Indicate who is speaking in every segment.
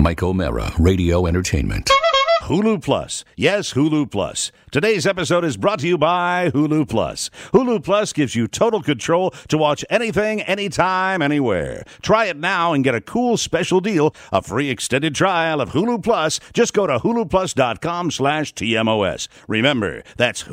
Speaker 1: Mike O'Mara, Radio Entertainment.
Speaker 2: Hulu Plus. Yes, Hulu Plus. Today's episode is brought to you by Hulu Plus. Hulu Plus gives you total control to watch anything, anytime, anywhere. Try it now and get a cool special deal, a free extended trial of Hulu Plus. Just go to huluplus.com/TMOS. Remember, that's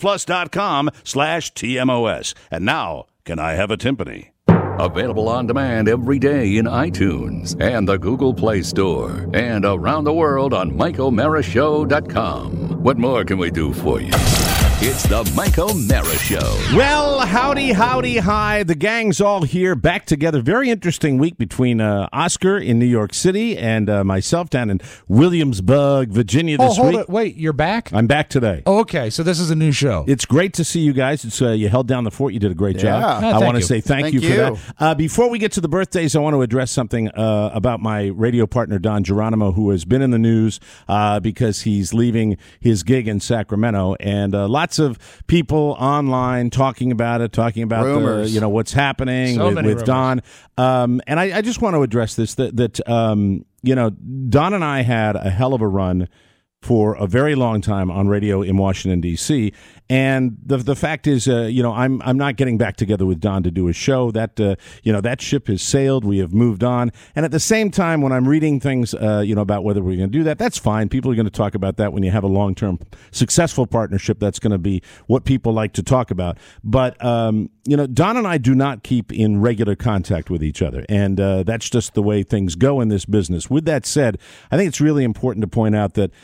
Speaker 2: huluplus.com/TMOS. And now, can I have a timpani?
Speaker 1: Available on demand every day in iTunes and the Google Play Store and around the world on MikeO'MaraShow.com. What more can we do for you? It's the Mike O'Mara Show.
Speaker 3: Well, howdy, hi. The gang's all here, back together. Very interesting week between Oscar in New York City and myself down in Williamsburg, Virginia this week.
Speaker 4: Hold it. Wait, you're back?
Speaker 3: I'm back today.
Speaker 4: Oh, okay. So this is a new show.
Speaker 3: It's great to see you guys. It's you held down the fort. You did a great job.
Speaker 4: Yeah.
Speaker 3: I want to say thank you for that. Before we get to the birthdays, I want to address something about my radio partner, Don Geronimo, who has been in the news because he's leaving his gig in Sacramento. And lots of people online talking about rumors. What's happening with Don. And I just want to address this, that Don and I had a hell of a run for a very long time on radio in Washington, D.C., and the fact is, I'm not getting back together with Don to do a show. That ship has sailed. We have moved on. And at the same time, when I'm reading things, about whether we're going to do that, that's fine. People are going to talk about that when you have a long-term successful partnership. That's going to be what people like to talk about. But, Don and I do not keep in regular contact with each other. And that's just the way things go in this business. With that said, I think it's really important to point out that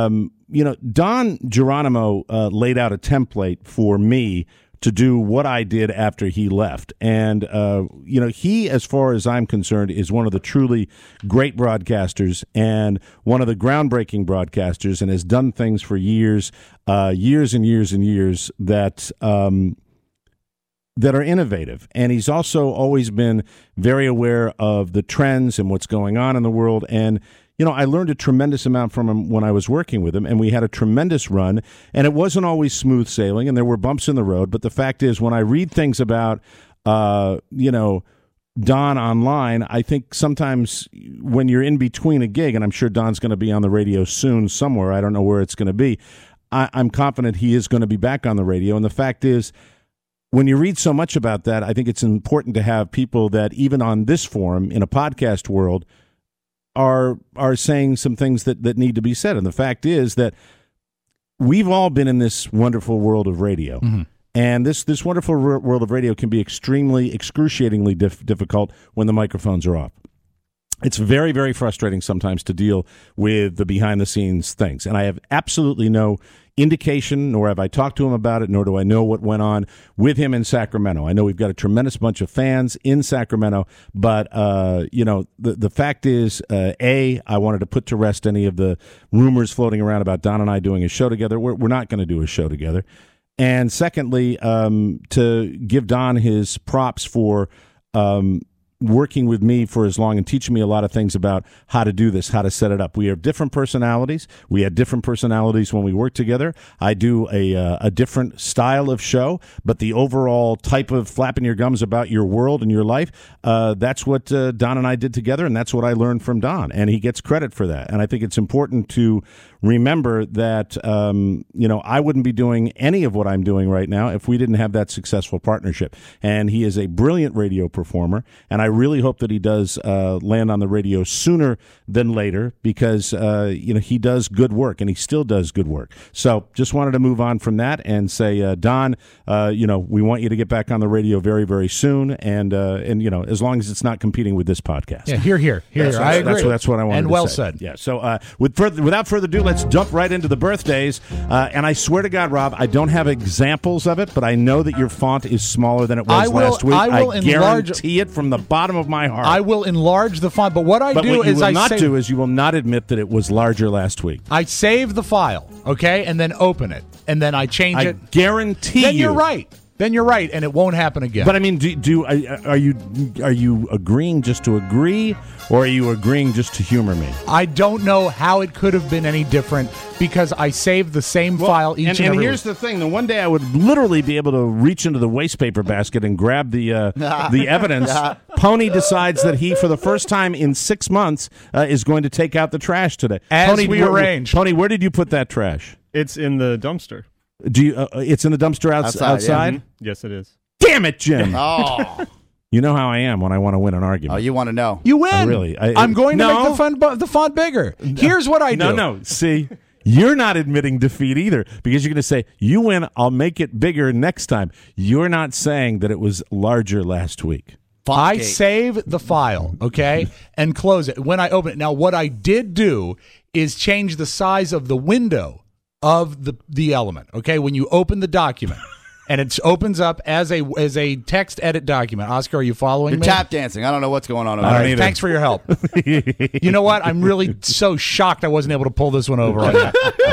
Speaker 3: Don Geronimo laid out a template for me to do what I did after he left. And, he, as far as I'm concerned, is one of the truly great broadcasters and one of the groundbreaking broadcasters, and has done things for years and years and years that are innovative. And he's also always been very aware of the trends and what's going on in the world. And I learned a tremendous amount from him when I was working with him, and we had a tremendous run, and it wasn't always smooth sailing, and there were bumps in the road, but the fact is, when I read things about, Don online, I think sometimes when you're in between a gig, and I'm sure Don's going to be on the radio soon somewhere, I don't know where it's going to be, I'm confident he is going to be back on the radio, and the fact is, when you read so much about that, I think it's important to have people that, even on this forum, in a podcast world, are saying some things that need to be said. And the fact is that we've all been in this wonderful world of radio. Mm-hmm. And this wonderful world of radio can be excruciatingly difficult when the microphones are off. It's very, very frustrating sometimes to deal with the behind-the-scenes things. And I have absolutely no indication, nor have I talked to him about it, nor do I know what went on with him in Sacramento. I know we've got a tremendous bunch of fans in Sacramento, but, the fact is, I wanted to put to rest any of the rumors floating around about Don and I doing a show together. We're not going to do a show together. And secondly, to give Don his props for working with me for as long and teaching me a lot of things about how to do this, how to set it up. We have different personalities. We had different personalities when we worked together. I do a different style of show, but the overall type of flapping your gums about your world and your life, that's what Don and I did together, and that's what I learned from Don, and he gets credit for that. And I think it's important to remember that, I wouldn't be doing any of what I'm doing right now if we didn't have that successful partnership. And he is a brilliant radio performer, and I really hope that he does land on the radio sooner than later because, he does good work, and he still does good work. So just wanted to move on from that and say, Don, we want you to get back on the radio very, very soon, and as long as it's not competing with this podcast.
Speaker 4: Yeah, here. I agree.
Speaker 3: That's what I wanted to say.
Speaker 4: And well said.
Speaker 3: Yeah, so without further ado, let's jump right into the birthdays. And I swear to God, Rob, I don't have examples of it, but I know that your font is smaller than it was last week. I guarantee it from the bottom of my heart.
Speaker 4: I will enlarge the font, but what I do is
Speaker 3: you will not admit that it was larger last week.
Speaker 4: I save the file, okay, and then open it, and then I change it.
Speaker 3: I guarantee
Speaker 4: then you're right. Then you're right, and it won't happen again.
Speaker 3: But I mean, are you agreeing just to agree, or are you agreeing just to humor me?
Speaker 4: I don't know how it could have been any different because I saved the same file each and every
Speaker 3: And here's the thing: the one day I would literally be able to reach into the waste paper basket and grab the evidence, Pony decides that he, for the first time in 6 months, is going to take out the trash today.
Speaker 4: As
Speaker 3: Pony,
Speaker 4: we arranged.
Speaker 3: Pony, where did you put that trash?
Speaker 5: It's in the dumpster.
Speaker 3: Do you? It's in the dumpster outside?
Speaker 5: Yeah. Yes, it is.
Speaker 3: Damn it, Jim!
Speaker 6: Oh,
Speaker 3: You know how I am when I want to win an argument.
Speaker 6: you want to know?
Speaker 4: You win. I'm going to
Speaker 3: No.
Speaker 4: make the font bigger. Here's what I do.
Speaker 3: No. See, you're not admitting defeat either because you're going to say, you win, I'll make it bigger next time. You're not saying that it was larger last week.
Speaker 4: I
Speaker 6: Fontgate.
Speaker 4: save the file, okay, and close it. When I open it, now what I did do is change the size of the window of the element, okay, when you open the document. And it opens up as a text edit document. Oscar, are you following
Speaker 6: You're
Speaker 4: me?
Speaker 6: tap dancing. I don't know what's going on over
Speaker 3: I
Speaker 6: there.
Speaker 3: don't either.
Speaker 4: Thanks for your help. You know what? I'm really so shocked I wasn't able to pull this one over on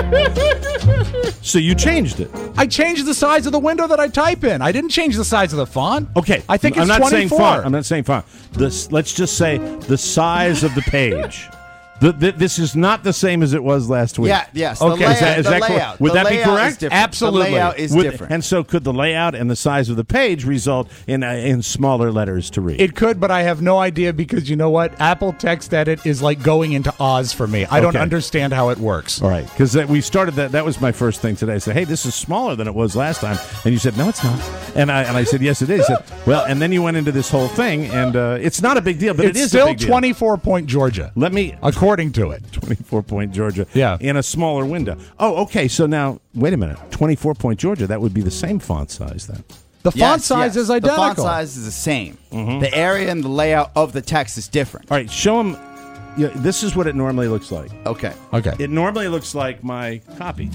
Speaker 4: that.
Speaker 3: So you changed it.
Speaker 4: I changed the size of the window that I type in. I didn't change the size of the font.
Speaker 3: Okay.
Speaker 4: I think it's
Speaker 3: I'm not
Speaker 4: 24.
Speaker 3: saying font. I'm not saying font. Let's just say the size of the page. This is not the same as it was last week.
Speaker 6: Yeah, yes.
Speaker 3: Okay,
Speaker 6: The layout,
Speaker 3: is that
Speaker 6: the
Speaker 3: cor-
Speaker 6: layout.
Speaker 3: would
Speaker 6: The
Speaker 3: that be
Speaker 6: layout is
Speaker 3: correct?
Speaker 6: different.
Speaker 4: Absolutely.
Speaker 6: The layout is different.
Speaker 3: And so could the layout and the size of the page result in smaller letters to read?
Speaker 4: It could, but I have no idea because you know what? Apple Text Edit is like going into Oz for me. I don't
Speaker 3: Okay.
Speaker 4: understand how it works.
Speaker 3: All right, because we started that. That was my first thing today. I said, "Hey, this is smaller than it was last time," and you said, "No, it's not." And I said, "Yes, it is." He said, well, and then you went into this whole thing, and it's not a big deal, but
Speaker 4: It's
Speaker 3: it is
Speaker 4: still
Speaker 3: a big deal.
Speaker 4: 24-point Georgia,
Speaker 3: Let me
Speaker 4: according to it.
Speaker 3: 24-point Georgia.
Speaker 4: Yeah.
Speaker 3: In a smaller window. Oh, okay. So now, wait a minute. 24-point Georgia. That would be the same font size then.
Speaker 4: The font size is identical.
Speaker 6: The font size is the same. The area and the layout of the text is different.
Speaker 3: All right. Show them. Yeah, this is what it normally looks like.
Speaker 6: Okay.
Speaker 4: Okay.
Speaker 3: It normally looks like my copy.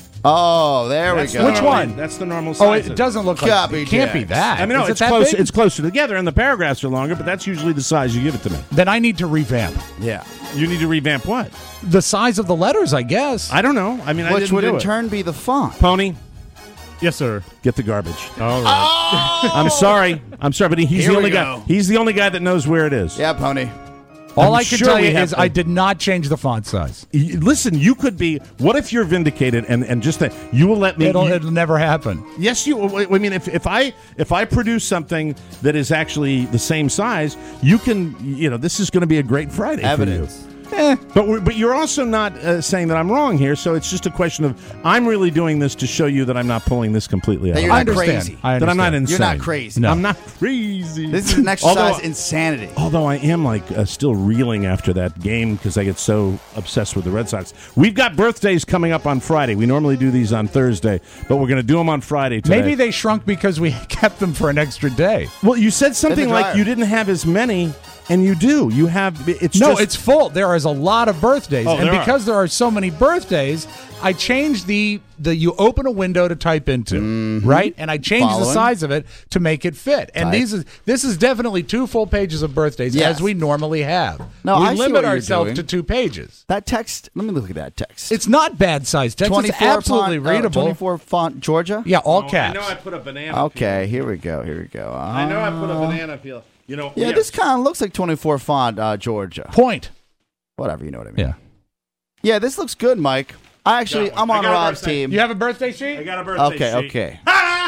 Speaker 6: Oh, there
Speaker 3: That's
Speaker 6: we
Speaker 3: the
Speaker 6: go.
Speaker 4: Which
Speaker 3: normal-
Speaker 4: one?
Speaker 3: That's the normal size.
Speaker 4: Oh,
Speaker 3: of
Speaker 4: it doesn't look like
Speaker 6: Copy
Speaker 4: it. Can't be
Speaker 6: text.
Speaker 4: that.
Speaker 3: I mean, no,
Speaker 4: Is it
Speaker 3: it's
Speaker 4: that
Speaker 3: close.
Speaker 4: big?
Speaker 3: It's closer together, and the paragraphs are longer. But that's usually the size you give it to me.
Speaker 4: Then I need to revamp
Speaker 6: Yeah.
Speaker 3: You need to revamp what?
Speaker 4: the size of the letters, I guess.
Speaker 3: I don't know. I mean, I
Speaker 6: Which
Speaker 3: didn't
Speaker 6: would
Speaker 3: do
Speaker 6: in
Speaker 3: it.
Speaker 6: turn be the font.
Speaker 3: Pony,
Speaker 5: Yes, sir.
Speaker 3: get the garbage.
Speaker 5: All right.
Speaker 3: I'm sorry, but he's
Speaker 6: Here
Speaker 3: the
Speaker 6: we
Speaker 3: only
Speaker 6: go.
Speaker 3: guy. He's the only guy that knows where it is.
Speaker 6: Yeah, Pony.
Speaker 4: All
Speaker 3: I'm
Speaker 4: I can
Speaker 3: sure
Speaker 4: tell
Speaker 3: we
Speaker 4: you
Speaker 3: have
Speaker 4: is
Speaker 3: to-
Speaker 4: I did not change the font size.
Speaker 3: Listen, you could be. What if you're vindicated and just that you will let me?
Speaker 4: It'll never happen.
Speaker 3: Yes, you. I mean, if I produce something that is actually the same size, you can. You know, this is going to be a great Friday
Speaker 6: Evidence.
Speaker 3: for you. But you're also not saying that I'm wrong here. So it's just a question of I'm really doing this to show you that I'm not pulling this completely out.
Speaker 6: That you're
Speaker 4: I
Speaker 6: not
Speaker 4: understand.
Speaker 6: crazy.
Speaker 4: I
Speaker 3: That I'm not
Speaker 4: understand.
Speaker 3: insane.
Speaker 6: You're not crazy.
Speaker 4: No.
Speaker 3: I'm not crazy.
Speaker 6: This is an exercise
Speaker 3: Although-
Speaker 6: insanity.
Speaker 3: Although I am like still reeling after that game because I get so obsessed with the Red Sox. We've got birthdays coming up on Friday. We normally do these on Thursday, but we're going to do them on Friday today.
Speaker 4: Maybe they shrunk because we kept them for an extra day.
Speaker 3: Well, you said something
Speaker 6: In the
Speaker 3: like
Speaker 6: dryer.
Speaker 3: you didn't have as many, and you do. You have. It's
Speaker 4: No,
Speaker 3: just,
Speaker 4: it's full. There is a lot of birthdays,
Speaker 3: Oh,
Speaker 4: and
Speaker 3: there are.
Speaker 4: because there are so many birthdays, I changed the you open a window to type into, right? And I changed the
Speaker 6: Following.
Speaker 4: size of it to make it fit. And
Speaker 6: Type.
Speaker 4: this is definitely 2 full pages of birthdays
Speaker 6: Yes.
Speaker 4: as we normally have.
Speaker 6: No,
Speaker 4: we
Speaker 6: I see
Speaker 4: limit
Speaker 6: what you're
Speaker 4: ourselves
Speaker 6: doing.
Speaker 4: to 2 pages.
Speaker 6: That text, let me look at that text.
Speaker 4: It's not bad size text. It's
Speaker 6: 24
Speaker 4: absolutely
Speaker 6: font,
Speaker 4: readable.
Speaker 6: 24 font Georgia?
Speaker 4: Yeah, all
Speaker 3: I
Speaker 4: caps.
Speaker 3: know I put a banana.
Speaker 6: Okay, here we go. Here we go.
Speaker 3: I know I put a banana peel. You know.
Speaker 6: Yeah, this kind of looks like 24 font Georgia.
Speaker 4: Point.
Speaker 6: Whatever, you know what I mean.
Speaker 4: Yeah.
Speaker 6: Yeah, this looks good, Mike. I'm on
Speaker 3: I got a
Speaker 6: Rob's
Speaker 3: birthday.
Speaker 6: team.
Speaker 4: You have a birthday sheet?
Speaker 3: I got a birthday
Speaker 6: Okay,
Speaker 3: sheet.
Speaker 6: okay.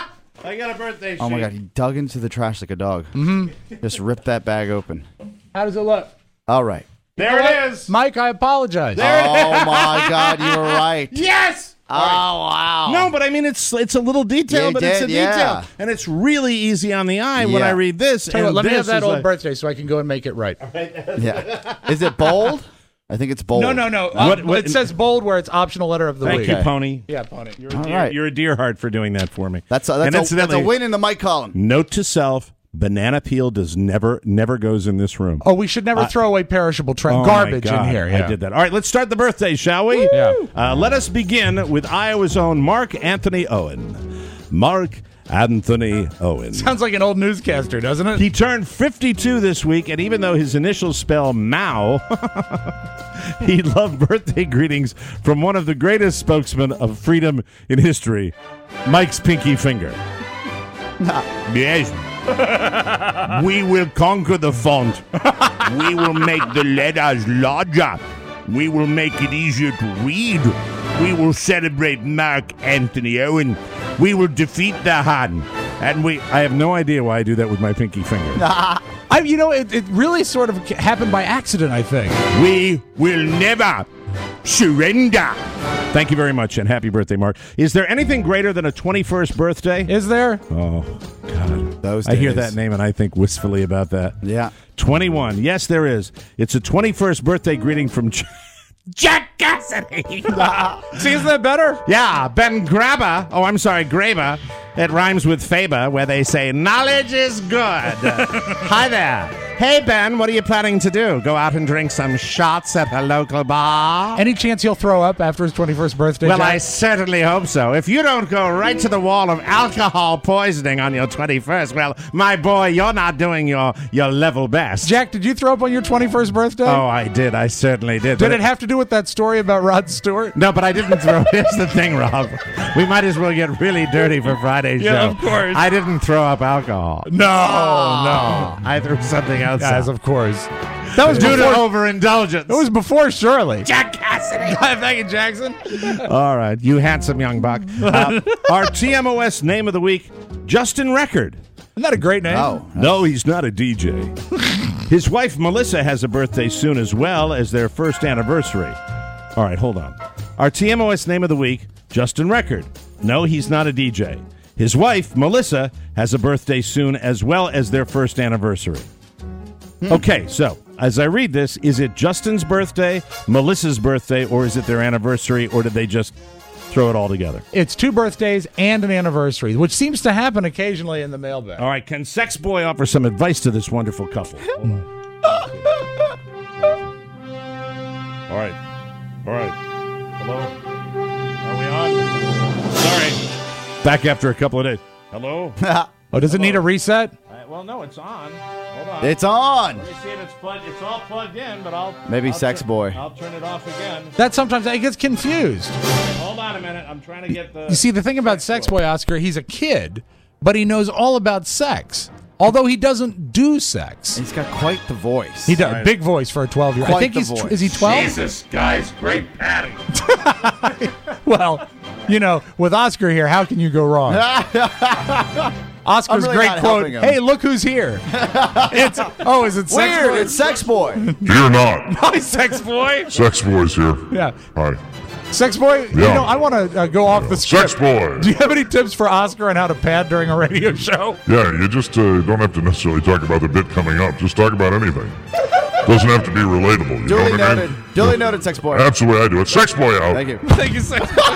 Speaker 3: I got a birthday sheet.
Speaker 6: Oh my God, he dug into the trash like a dog. Mm-hmm. Just ripped that bag open.
Speaker 4: How does it look?
Speaker 6: All right.
Speaker 3: There it is.
Speaker 4: Mike, I apologize.
Speaker 6: Oh my God, you were right.
Speaker 3: Yes.
Speaker 6: Oh wow.
Speaker 3: No, but I mean it's a little detail,
Speaker 6: You
Speaker 3: but it's a
Speaker 6: did, yeah.
Speaker 3: detail, and it's really easy on the eye when
Speaker 6: Yeah.
Speaker 3: I read this.
Speaker 4: Tell you
Speaker 3: and
Speaker 4: what, let me have
Speaker 3: this
Speaker 4: that
Speaker 3: is
Speaker 4: old
Speaker 3: like-
Speaker 4: birthday so I can go and make it right.
Speaker 6: Yeah. Is it bold? I think it's bold.
Speaker 4: No.
Speaker 3: What-
Speaker 4: It says bold where it's optional letter of the
Speaker 3: Thank
Speaker 4: week.
Speaker 3: you,
Speaker 6: Okay.
Speaker 3: Pony.
Speaker 4: Yeah, Pony.
Speaker 6: All right.
Speaker 3: You're a dear heart for doing that for me.
Speaker 6: That's
Speaker 3: And
Speaker 6: a
Speaker 3: incidentally,
Speaker 6: win in the Mike column.
Speaker 3: Note to self: banana peel does never goes in this room.
Speaker 4: Oh, we should never throw away perishable
Speaker 3: Oh, my
Speaker 4: garbage
Speaker 3: God.
Speaker 4: in here. Yeah.
Speaker 3: I did that. All right, let's start the birthday, shall we?
Speaker 4: Yeah.
Speaker 3: Let us begin with Iowa's own Mark Anthony Owen. Mark Anthony Owen.
Speaker 4: Sounds like an old newscaster, doesn't it?
Speaker 3: He turned 52 this week, and even though his initials spell Mao, he loved birthday greetings from one of the greatest spokesmen of freedom in history, Mike's pinky finger. Yes. We will conquer the font. We will make the letters larger. We will make it easier to read. We will celebrate Mark Anthony Owen. We will defeat the Han. And I have no idea why I do that with my pinky finger.
Speaker 4: It really sort of happened by accident, I think.
Speaker 3: We will never surrender. Thank you very much, and happy birthday, Mark. Is there anything greater than a 21st birthday?
Speaker 4: Is there?
Speaker 3: Oh, God.
Speaker 6: Those
Speaker 3: I hear
Speaker 6: days.
Speaker 3: that name, and I think wistfully about that.
Speaker 6: Yeah.
Speaker 3: 21. Yes, there is. It's a 21st birthday greeting from Jack Cassidy.
Speaker 4: See, isn't that better?
Speaker 3: Yeah, Ben Grabber. Oh, I'm sorry, Graber. It rhymes with Faber, where they say, knowledge is good. Hi there. Hey, Ben, what are you planning to do? Go out and drink some shots at a local bar?
Speaker 4: Any chance he'll throw up after his 21st birthday?
Speaker 3: Well,
Speaker 4: Jack?
Speaker 3: I certainly hope so. If you don't go right to the wall of alcohol poisoning on your 21st, well, my boy, you're not doing your level best.
Speaker 4: Jack, did you throw up on your 21st birthday?
Speaker 3: Oh, I did. I certainly did.
Speaker 4: Did
Speaker 3: But
Speaker 4: it have to do with that story about Rod Stewart?
Speaker 3: No, but I didn't throw. Here's the thing, Rob. We might as well get really dirty for Friday's show.
Speaker 5: Yeah, of course.
Speaker 3: I didn't throw up alcohol.
Speaker 4: No.
Speaker 3: I threw something else
Speaker 4: Yes,
Speaker 3: up.
Speaker 4: of course. That was
Speaker 3: Due to
Speaker 4: before.
Speaker 3: overindulgence.
Speaker 4: It was before Shirley.
Speaker 3: Jack Cassidy.
Speaker 4: Thank you, Jackson.
Speaker 3: All right, you handsome young buck. Our TMOS name of the week, Justin Record.
Speaker 4: Isn't that a great name?
Speaker 6: Oh.
Speaker 3: No, he's not a DJ. His wife, Melissa, has a birthday soon as well as their first anniversary. All right, hold on. Our TMOS name of the week, Justin Record. No, he's not a DJ. His wife, Melissa, has a birthday soon as well as their first anniversary. Okay, so as I read this, is it Justin's birthday, Melissa's birthday, or is it their anniversary, or did they just throw it all together?
Speaker 4: It's 2 birthdays and an anniversary, which seems to happen occasionally in the mailbag.
Speaker 3: All right, can Sex Boy offer some advice to this wonderful couple? Hold on. All right. Hello? Are we on? Sorry. Back after a couple of days. Hello?
Speaker 4: Oh, does it need a reset?
Speaker 3: Well, no, it's on. Hold on.
Speaker 6: It's on.
Speaker 3: Let me see if it's plugged. It's all plugged in, but I'll...
Speaker 6: Maybe
Speaker 3: I'll
Speaker 6: Sex Boy.
Speaker 3: I'll turn it off again.
Speaker 4: That sometimes I get confused.
Speaker 3: Hold on a minute. I'm trying to get the...
Speaker 4: You see, the thing about Sex Boy, Oscar, he's a kid, but he knows all about sex. Although he doesn't do sex.
Speaker 6: He's got quite the voice.
Speaker 4: He does. Big voice for a 12-year-old. I
Speaker 6: Quite
Speaker 4: think
Speaker 6: the
Speaker 4: he's...
Speaker 6: voice.
Speaker 4: Is he 12?
Speaker 1: Jesus, guys, great padding.
Speaker 4: Well, with Oscar here, how can you go wrong? Oscar's
Speaker 6: I'm really
Speaker 4: great
Speaker 6: not
Speaker 4: quote,
Speaker 6: helping him.
Speaker 4: hey, look who's here. Is it Sex
Speaker 6: Weird.
Speaker 4: Boy?
Speaker 6: It's Sex Boy.
Speaker 7: Fear not.
Speaker 4: Hi, Sex Boy.
Speaker 7: Sex Boy's here.
Speaker 4: Yeah.
Speaker 7: Hi.
Speaker 4: Sex Boy,
Speaker 7: Yeah.
Speaker 4: I want to go off the script.
Speaker 7: Sex Boy.
Speaker 4: Do you have any tips for Oscar on how to pad during a radio show?
Speaker 7: Yeah, you just don't have to necessarily talk about the bit coming up. Just talk about anything. Doesn't have to be relatable. You
Speaker 6: Duly
Speaker 7: know what I
Speaker 6: noted.
Speaker 7: mean?
Speaker 6: Duly noted, Sex Boy.
Speaker 7: That's the way I do it. Sex Boy out.
Speaker 6: Thank you.
Speaker 4: Thank you, Sex Boy.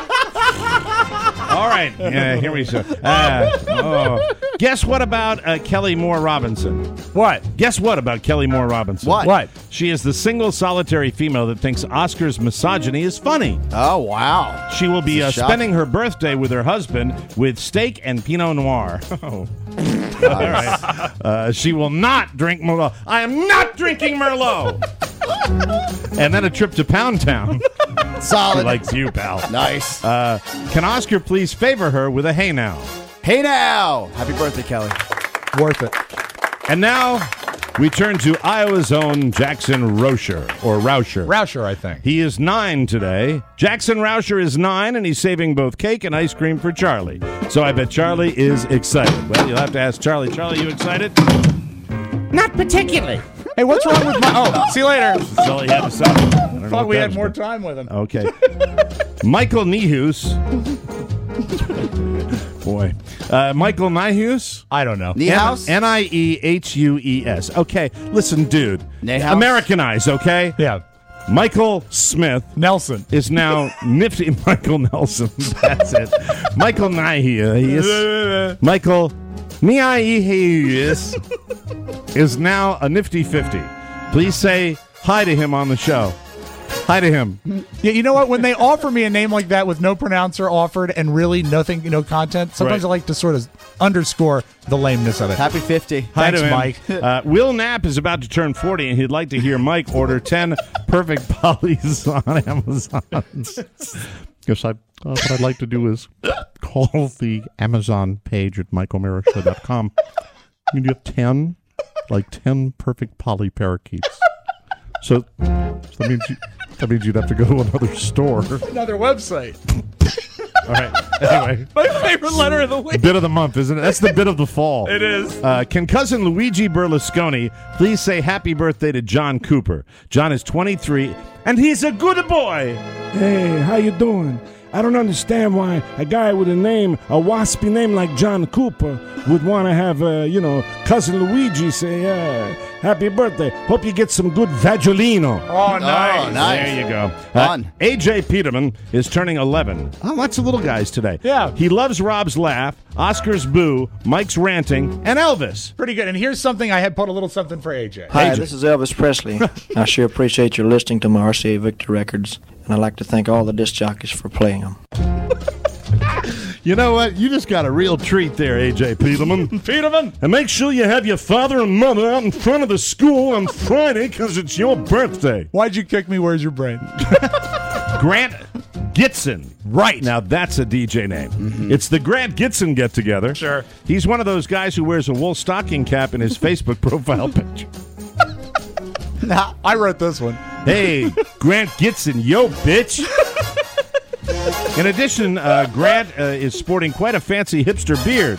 Speaker 3: All right. Here we go. Guess what about Kelly Moore Robinson?
Speaker 4: What?
Speaker 3: Guess what about Kelly Moore Robinson?
Speaker 6: What?
Speaker 3: She is the single solitary female that thinks Oscar's misogyny is funny.
Speaker 6: Oh, wow.
Speaker 3: She will be
Speaker 6: This is
Speaker 3: spending her birthday with her husband with steak and Pinot Noir. Oh. All right. She will not drink Merlot. I am not drinking Merlot. And then a trip to Pound Town. She
Speaker 6: Solid.
Speaker 3: likes you, pal.
Speaker 6: Nice.
Speaker 3: Can Oscar please favor her with a hey now?
Speaker 6: Hey now. Happy birthday, Kelly.
Speaker 4: Worth it.
Speaker 3: And now we turn to Iowa's own Jackson Rauscher, or Rauscher.
Speaker 4: Rauscher, I think.
Speaker 3: He is 9 today. Jackson Rauscher is 9, and he's saving both cake and ice cream for Charlie. So I bet Charlie is excited. Well, you'll have to ask Charlie. Charlie, you excited?
Speaker 8: Not particularly.
Speaker 4: Hey, what's wrong with my... Oh, see you later.
Speaker 3: That's all he had to say. I don't know
Speaker 4: Thought
Speaker 3: what
Speaker 4: we
Speaker 3: that
Speaker 4: had
Speaker 3: was
Speaker 4: more
Speaker 3: about.
Speaker 4: time with him.
Speaker 3: Okay. Michael Nihus. Boy. Michael Nihus?
Speaker 4: I don't know.
Speaker 6: Niehaus?
Speaker 3: Niehues. Okay, listen, dude.
Speaker 6: Niehaus?
Speaker 3: Americanize, okay?
Speaker 4: Yeah.
Speaker 3: Michael Smith
Speaker 4: Nelson.
Speaker 3: is now nifty. Michael Nelson. That's it. Michael Nihus. Michael Nihus is now a nifty 50. Please say hi to him on the show. Hi to him.
Speaker 4: Yeah, you know what? When they offer me a name like that with no pronouncer offered and really nothing, no content, sometimes
Speaker 3: Right.
Speaker 4: I like to sort of underscore the lameness of it.
Speaker 6: Happy 50.
Speaker 3: Hi
Speaker 4: Thanks,
Speaker 3: to him.
Speaker 4: Mike.
Speaker 3: Will Knapp is about to turn 40, and he'd like to hear Mike order 10 perfect polys on Amazon. Yes, what I'd like to do is call the Amazon page at michaelmarashow.com. You have 10 perfect poly parakeets. So that means you'd have to go to another store.
Speaker 4: Another website.
Speaker 3: All right. Anyway.
Speaker 4: My favorite letter of the week.
Speaker 3: Bit of the month, isn't it? That's the bit of the fall.
Speaker 4: It is.
Speaker 3: Can cousin Luigi Berlusconi please say happy birthday to John Cooper? John is 23, and he's a good boy.
Speaker 9: Hey, how you doing? I don't understand why a guy with a waspy name like John Cooper would want to have, cousin Luigi say, happy birthday. Hope you get some good Vagolino.
Speaker 4: Oh, nice.
Speaker 6: Oh, nice.
Speaker 3: There you go.
Speaker 6: Fun.
Speaker 3: A.J. Peterman is turning 11. Oh, lots of little guys today.
Speaker 4: Yeah.
Speaker 3: He loves Rob's laugh, Oscar's boo, Mike's ranting, and Elvis.
Speaker 4: Pretty good. And here's something I had put a little something for AJ.
Speaker 10: Hi, this is Elvis Presley. I sure appreciate your listening to my RCA Victor records, and I'd like to thank all the disc jockeys for playing them.
Speaker 3: You know what? You just got a real treat there, A.J. Peterman.
Speaker 4: Peterman.
Speaker 3: And make sure you have your father and mother out in front of the school on Friday because it's your birthday.
Speaker 4: Why'd you kick me? Where's your brain?
Speaker 3: Grant Gitson.
Speaker 4: Right.
Speaker 3: Now, that's a DJ name. It's the Grant Gitson get-together.
Speaker 4: Sure.
Speaker 3: He's one of those guys who wears a wool stocking cap in his Facebook profile picture.
Speaker 4: I wrote this one.
Speaker 3: Hey, Grant Gitson, yo, bitch. In addition, Grant is sporting quite a fancy hipster beard.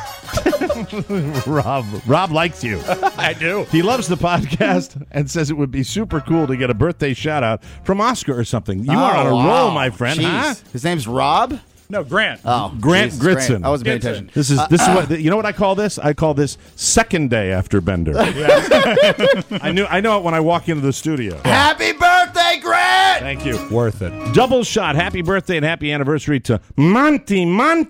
Speaker 3: Rob likes you.
Speaker 4: I do.
Speaker 3: He loves the podcast and says it would be super cool to get a birthday shout-out from Oscar or something. You are on a roll, my friend.
Speaker 6: Jeez.
Speaker 3: Huh?
Speaker 6: His name's Rob?
Speaker 4: No, Grant.
Speaker 6: Oh,
Speaker 3: Grant
Speaker 6: Jesus,
Speaker 3: Gritson.
Speaker 6: I wasn't paying
Speaker 4: Gritson.
Speaker 6: attention.
Speaker 3: This is what you know what I call this? I call this second day after Bender. I know it when I walk into the studio.
Speaker 6: Happy birthday, Grant!
Speaker 3: Thank you.
Speaker 4: Worth it.
Speaker 3: Double shot. Happy birthday and happy anniversary to Monty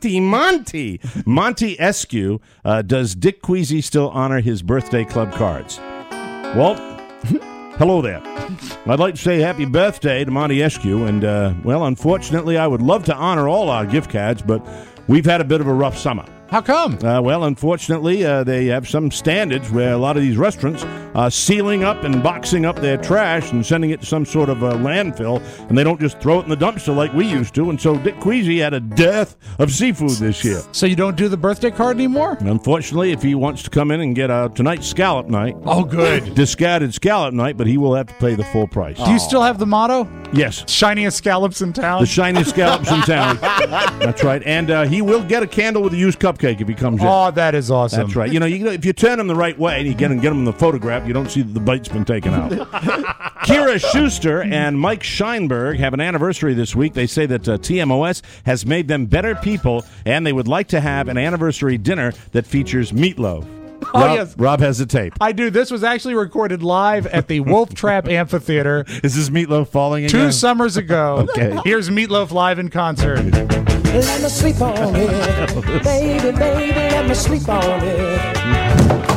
Speaker 3: Eskew. Does Dick Queasy still honor his birthday club cards? Well, hello there. I'd like to say happy birthday to Monty Eskew, and, unfortunately, I would love to honor all our gift cards, but we've had a bit of a rough summer.
Speaker 4: How come?
Speaker 3: Unfortunately, they have some standards where a lot of these restaurants are sealing up and boxing up their trash and sending it to some sort of landfill, and they don't just throw it in the dumpster like we used to, and so Dick Queasy had a dearth of seafood this year.
Speaker 4: So you don't do the birthday card anymore?
Speaker 3: And unfortunately, if he wants to come in and get tonight's scallop night,
Speaker 4: Oh, good.
Speaker 3: discarded scallop night, but he will have to pay the full price.
Speaker 4: Do you still have the motto?
Speaker 3: Yes.
Speaker 4: Shiniest scallops in town?
Speaker 3: The shiniest scallops in town. That's right. And he will get a candle with a used cupcake if he comes in.
Speaker 4: Oh, that is awesome.
Speaker 3: That's right. If you turn him the right way and you get him in the photograph, you don't see that the bite's been taken out. Kira Schuster and Mike Scheinberg have an anniversary this week. They say that TMOS has made them better people, and they would like to have an anniversary dinner that features meatloaf.
Speaker 4: Yes.
Speaker 3: Rob has the tape.
Speaker 4: I do. This was actually recorded live at the Wolf Trap Amphitheater
Speaker 3: Is this meatloaf falling again?
Speaker 4: 2 summers ago.
Speaker 3: Okay.
Speaker 4: Here's Meatloaf live in concert.
Speaker 11: Let me sleep on it. Baby, let me sleep on it.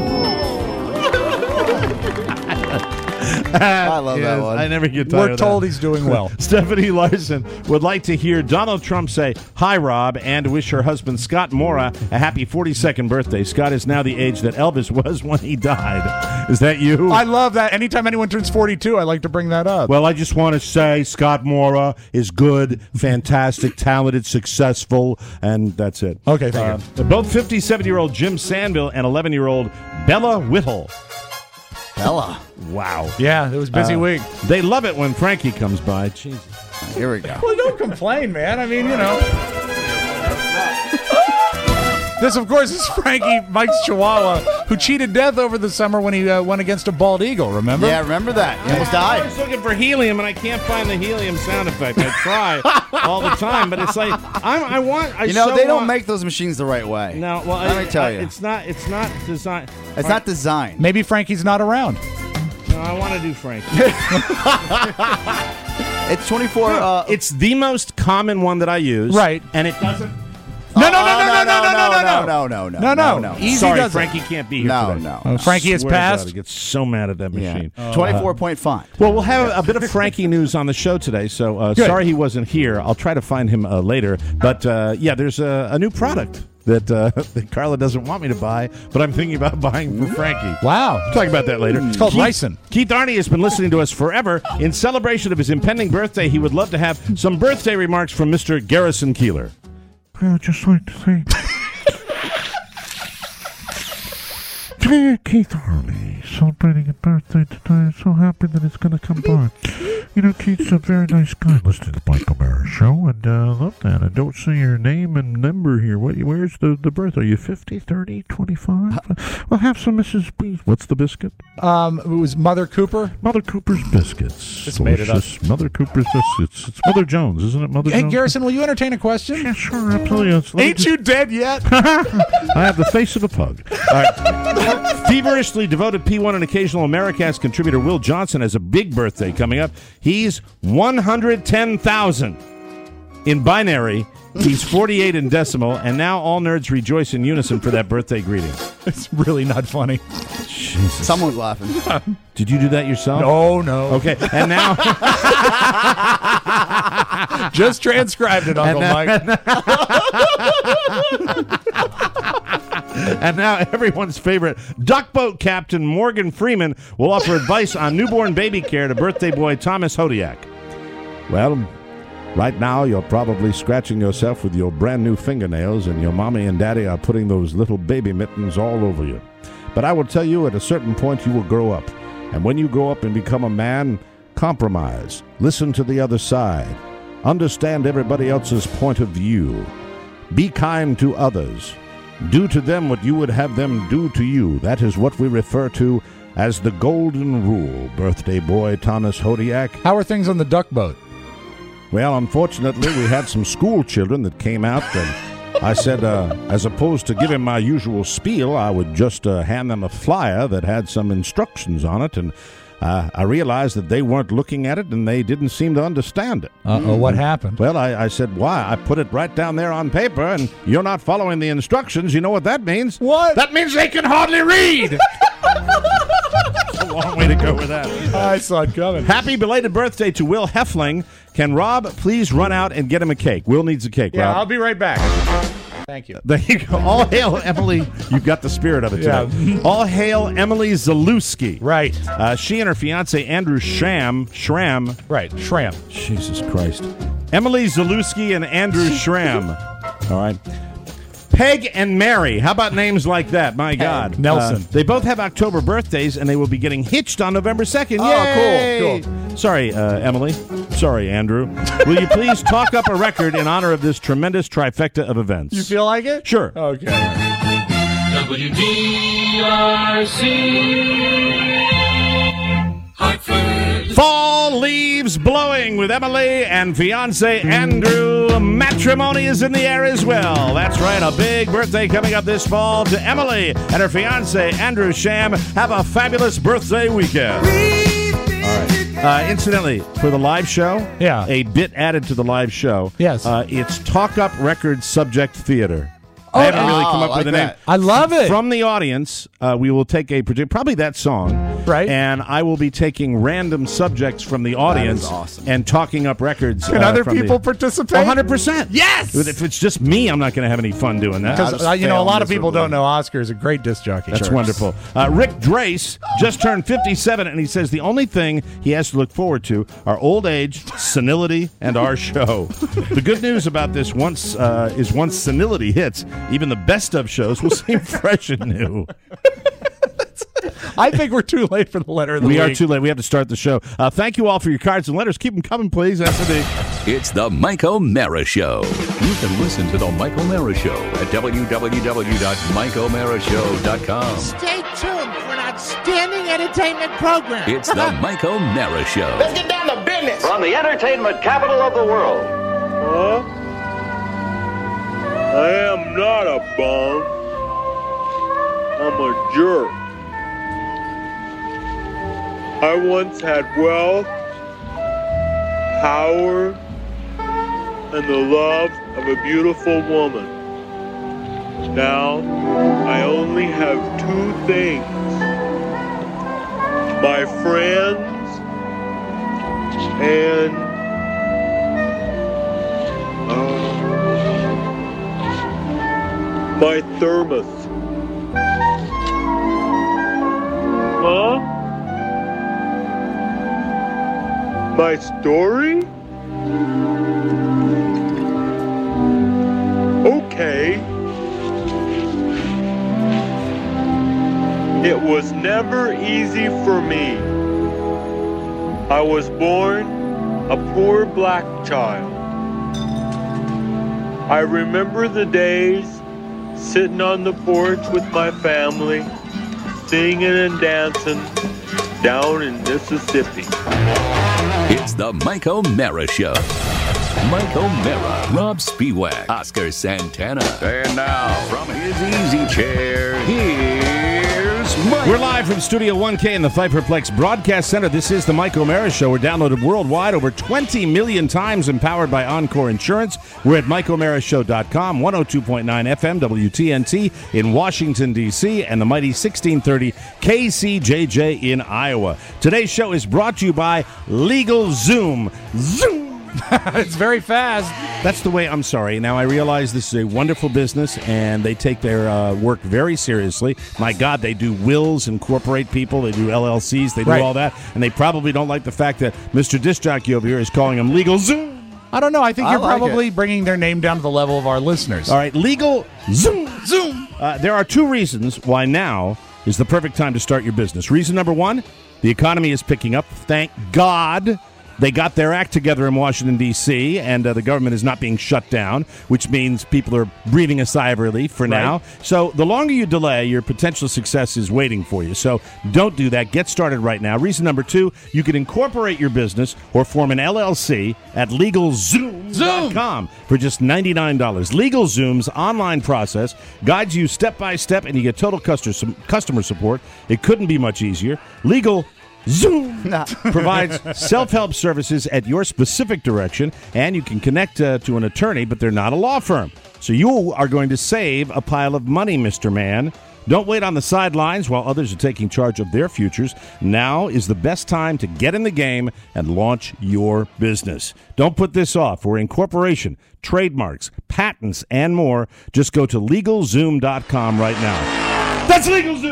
Speaker 6: I love that one.
Speaker 3: I never get tired
Speaker 4: We're
Speaker 3: of
Speaker 4: told
Speaker 3: that.
Speaker 4: he's doing well.
Speaker 3: Stephanie Larson would like to hear Donald Trump say hi, Rob, and wish her husband Scott Mora a happy 42nd birthday. Scott is now the age that Elvis was when he died. Is that you?
Speaker 4: I love that. Anytime anyone turns 42, I like to bring that up.
Speaker 3: Well, I just want to say Scott Mora is good, fantastic, talented, successful, and that's it.
Speaker 4: Okay, thank you.
Speaker 3: They're both 57-year-old Jim Sandville and 11-year-old Bella Whittle.
Speaker 6: Bella.
Speaker 3: Wow.
Speaker 4: Yeah, it was a busy week.
Speaker 3: They love it when Frankie comes by. Jesus.
Speaker 6: Here we go.
Speaker 4: Well, don't complain, man. I mean, This, of course, is Frankie, Mike's Chihuahua, who cheated death over the summer when he went against a bald eagle, remember?
Speaker 6: Yeah, remember that. He almost died.
Speaker 3: I was looking for helium, and I can't find the helium sound effect. I try all the time, but it's like,
Speaker 6: they don't make those machines the right way.
Speaker 3: No, well,
Speaker 6: let me tell you.
Speaker 3: It's not designed.
Speaker 6: It's not designed.
Speaker 4: Maybe Frankie's not around.
Speaker 3: No, I want to do Frankie.
Speaker 6: It's 24.
Speaker 3: It's the most common one that I use.
Speaker 4: Right.
Speaker 3: And it doesn't.
Speaker 4: No. Easy
Speaker 3: Sorry,
Speaker 4: does it.
Speaker 3: Frankie can't be here today.
Speaker 6: No.
Speaker 4: Frankie has
Speaker 3: Swear to
Speaker 4: passed.
Speaker 3: God, I get so mad at that machine.
Speaker 6: 24.5.
Speaker 3: Well, we'll have a bit of Frankie news on the show today, so sorry he wasn't here. I'll try to find him later. But, there's a new product that Carla doesn't want me to buy, but I'm thinking about buying for Frankie.
Speaker 4: Wow.
Speaker 3: We'll talk about that later.
Speaker 4: It's called ricin.
Speaker 3: Keith Arney has been listening to us forever. In celebration of his impending birthday, he would love to have some birthday remarks from Mr. Garrison Keeler.
Speaker 9: I'd just like to say, to
Speaker 12: Hey, Keith Harley, celebrating a birthday today. I'm so happy that it's going to come by. You know, Keith's a very nice guy. Listen to the Michael Mara Show, and love that. I don't see your name and number here. Where's the birth? Are you 50, 30, 25? Well, have some Mrs. B. What's the biscuit?
Speaker 4: It was Mother Cooper.
Speaker 12: Mother Cooper's biscuits.
Speaker 4: Just made it up.
Speaker 12: Mother Cooper's biscuits. It's Mother Jones, isn't it? Mother
Speaker 4: Hey,
Speaker 12: Jones?
Speaker 4: Garrison, will you entertain a question?
Speaker 12: Yeah, sure, absolutely.
Speaker 4: Ain't you dead yet?
Speaker 3: I have the face of a pug. All right. Feverishly devoted P1 and occasional Americast contributor Will Johnson has a big birthday coming up. He's 110,000 in binary. He's 48 in decimal, and now all nerds rejoice in unison for that birthday greeting.
Speaker 4: It's really not funny.
Speaker 3: Jesus.
Speaker 6: Someone's laughing.
Speaker 3: Did you do that yourself?
Speaker 4: No.
Speaker 3: Okay, and now...
Speaker 4: Just transcribed it, Uncle Mike.
Speaker 3: And now everyone's favorite duckboat captain Morgan Freeman will offer advice on newborn baby care to birthday boy Thomas Hodiak. Well, right now you're probably scratching yourself with your brand new fingernails, and your mommy and daddy are putting those little baby mittens all over you. But I will tell you, at a certain point you will grow up. And when you grow up and become a man, compromise. Listen to the other side. Understand everybody else's point of view. Be kind to others. Do to them what you would have them do to you. That is what we refer to as the golden rule, birthday boy Thomas Hodiak.
Speaker 4: How are things on the duck boat?
Speaker 3: Well, unfortunately, we had some school children that came out, and I said, as opposed to giving my usual spiel, I would just hand them a flyer that had some instructions on it, and I realized that they weren't looking at it, and they didn't seem to understand it.
Speaker 4: What happened?
Speaker 3: Well, I said, why? I put it right down there on paper, and you're not following the instructions. You know what that means?
Speaker 4: What?
Speaker 3: That means they can hardly read! That's a long way to go with that.
Speaker 4: I saw it coming.
Speaker 3: Happy belated birthday to Will Heffling. Can Rob please run out and get him a cake? Will needs a cake,
Speaker 4: Yeah,
Speaker 3: Rob.
Speaker 4: I'll be right back. Thank you.
Speaker 3: There you go. All hail Emily. You've got the spirit of it today.
Speaker 4: Yeah.
Speaker 3: All hail Emily Zalewski.
Speaker 4: Right.
Speaker 3: She and her fiance Andrew Schramm.
Speaker 4: Right. Schramm.
Speaker 3: Jesus Christ. Emily Zalewski and Andrew Schramm. All right. Peg and Mary. How about names like that? My God.
Speaker 4: Nelson.
Speaker 3: They both have October birthdays, and they will be getting hitched on November 2nd.
Speaker 4: Oh,
Speaker 3: Yay!
Speaker 4: cool.
Speaker 3: Sorry, Emily. Sorry, Andrew. Will you please talk up a record in honor of this tremendous trifecta of events?
Speaker 4: You feel like it?
Speaker 3: Sure.
Speaker 4: Okay.
Speaker 13: WDRC Hartford.
Speaker 3: Fall leaves blowing with Emily and fiance Andrew. Matrimony is in the air as well. That's right, a big birthday coming up this fall to Emily and her fiance Andrew Schramm. Have a fabulous birthday weekend. All right. Incidentally, for the live show,
Speaker 4: Yeah.
Speaker 3: a bit added to the live show.
Speaker 4: Yes.
Speaker 3: It's Talk Up Records Subject Theater. I haven't really come up with a name.
Speaker 4: I love it.
Speaker 3: From the audience, we will take probably that song.
Speaker 4: Right.
Speaker 3: And I will be taking random subjects from the audience
Speaker 6: awesome.
Speaker 3: and talking up records.
Speaker 4: Can other
Speaker 3: from
Speaker 4: people participate?
Speaker 3: 100%.
Speaker 4: Yes!
Speaker 3: If it's just me, I'm not going to have any fun doing that.
Speaker 4: Because, a lot of people don't know Oscar is a great disc jockey.
Speaker 3: That's wonderful. Rick Drace just turned 57, and he says the only thing he has to look forward to are old age, senility, and our show. The good news about this is once senility hits, even the best of shows will seem fresh and new.
Speaker 4: I think we're too late for the letter of the week.
Speaker 3: We are too late. We have to start the show. Thank you all for your cards and letters. Keep them coming, please. S&D.
Speaker 1: It's the Mike O'Mara Show. You can listen to the Mike O'Mara Show at www.mikeomarashow.com.
Speaker 8: Stay tuned for an outstanding entertainment program.
Speaker 1: It's the Mike O'Mara Show.
Speaker 8: Let's get down to business.
Speaker 14: From the entertainment capital of the world.
Speaker 15: Huh? I am not a bum. I'm a jerk. I once had wealth, power, and the love of a beautiful woman. Now, I only have two things. My friends and my thermos. Huh? My story? Okay. It was never easy for me. I was born a poor black child. I remember the days sitting on the porch with my family, singing and dancing down in Mississippi.
Speaker 1: It's the Mike O'Mara Show. Mike O'Mara, Rob Spiewak, Oscar Santana. And now, from his easy chair, here's Mike.
Speaker 3: We're live from Studio 1K in the Pfeifferplex Broadcast Center. This is the Mike O'Mara Show. We're downloaded worldwide over 20 million times and powered by Encore Insurance. We're at MikeO'MaraShow.com, 102.9 FM WTNT in Washington, D.C., and the mighty 1630 KCJJ in Iowa. Today's show is brought to you by LegalZoom. Zoom!
Speaker 4: It's very fast.
Speaker 3: That's the way. I'm sorry. Now, I realize this is a wonderful business, and they take their work very seriously. My God, they do wills, incorporate people. They do LLCs. They do all that. And they probably don't like the fact that Mr. Disc Jockey over here is calling them LegalZoom.
Speaker 4: I don't know. I think you're probably bringing their name down to the level of our listeners.
Speaker 3: All right, LegalZoom. Zoom. There are two reasons why now is the perfect time to start your business. Reason number one, the economy is picking up. Thank God. They got their act together in Washington, D.C., and the government is not being shut down, which means people are breathing a sigh of relief for now. So the longer you delay, your potential success is waiting for you. So don't do that. Get started right now. Reason number two, you can incorporate your business or form an LLC at LegalZoom.com for just $99. LegalZoom's online process guides you step by step, and you get total customer support. It couldn't be much easier. LegalZoom provides self-help services at your specific direction, and you can connect to an attorney, but they're not a law firm. So you are going to save a pile of money, Mr. Man. Don't wait on the sidelines while others are taking charge of their futures. Now is the best time to get in the game and launch your business. Don't put this off. For incorporation, trademarks, patents, and more, just go to LegalZoom.com right now. That's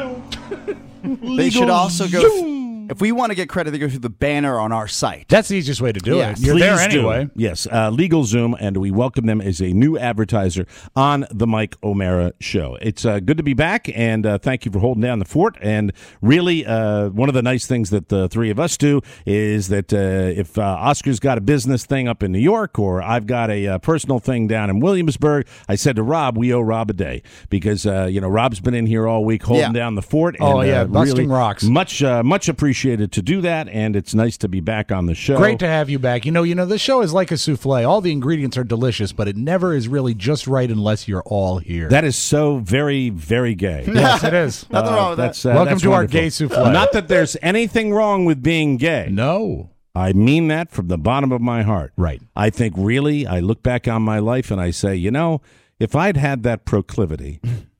Speaker 3: LegalZoom!
Speaker 6: They should also go... If we want to get credit, they go through the banner on our site.
Speaker 4: That's the easiest way to do it. You're
Speaker 3: Please
Speaker 4: there anyway.
Speaker 3: do. Yes, LegalZoom, and we welcome them as a new advertiser on the Mike O'Mara Show. It's good to be back, and thank you for holding down the fort. And really, one of the nice things that the three of us do is that if Oscar's got a business thing up in New York, or I've got a personal thing down in Williamsburg, I said to Rob, we owe Rob a day, because Rob's been in here all week holding down the fort. And,
Speaker 4: busting
Speaker 3: really
Speaker 4: rocks.
Speaker 3: Much appreciated to do that, and it's nice to be back on the show.
Speaker 4: Great to have you back. You know, the show is like a souffle. All the ingredients are delicious, but it never is really just right unless you're all here.
Speaker 3: That is so very, very gay.
Speaker 4: Yes, it is.
Speaker 6: Nothing wrong with that.
Speaker 4: Welcome
Speaker 3: that's
Speaker 4: to
Speaker 3: wonderful.
Speaker 4: our gay souffle.
Speaker 3: Not that there's anything wrong with being gay.
Speaker 4: No.
Speaker 3: I mean that from the bottom of my heart.
Speaker 4: Right.
Speaker 3: I think really, I look back on my life and I say, if I'd had that proclivity,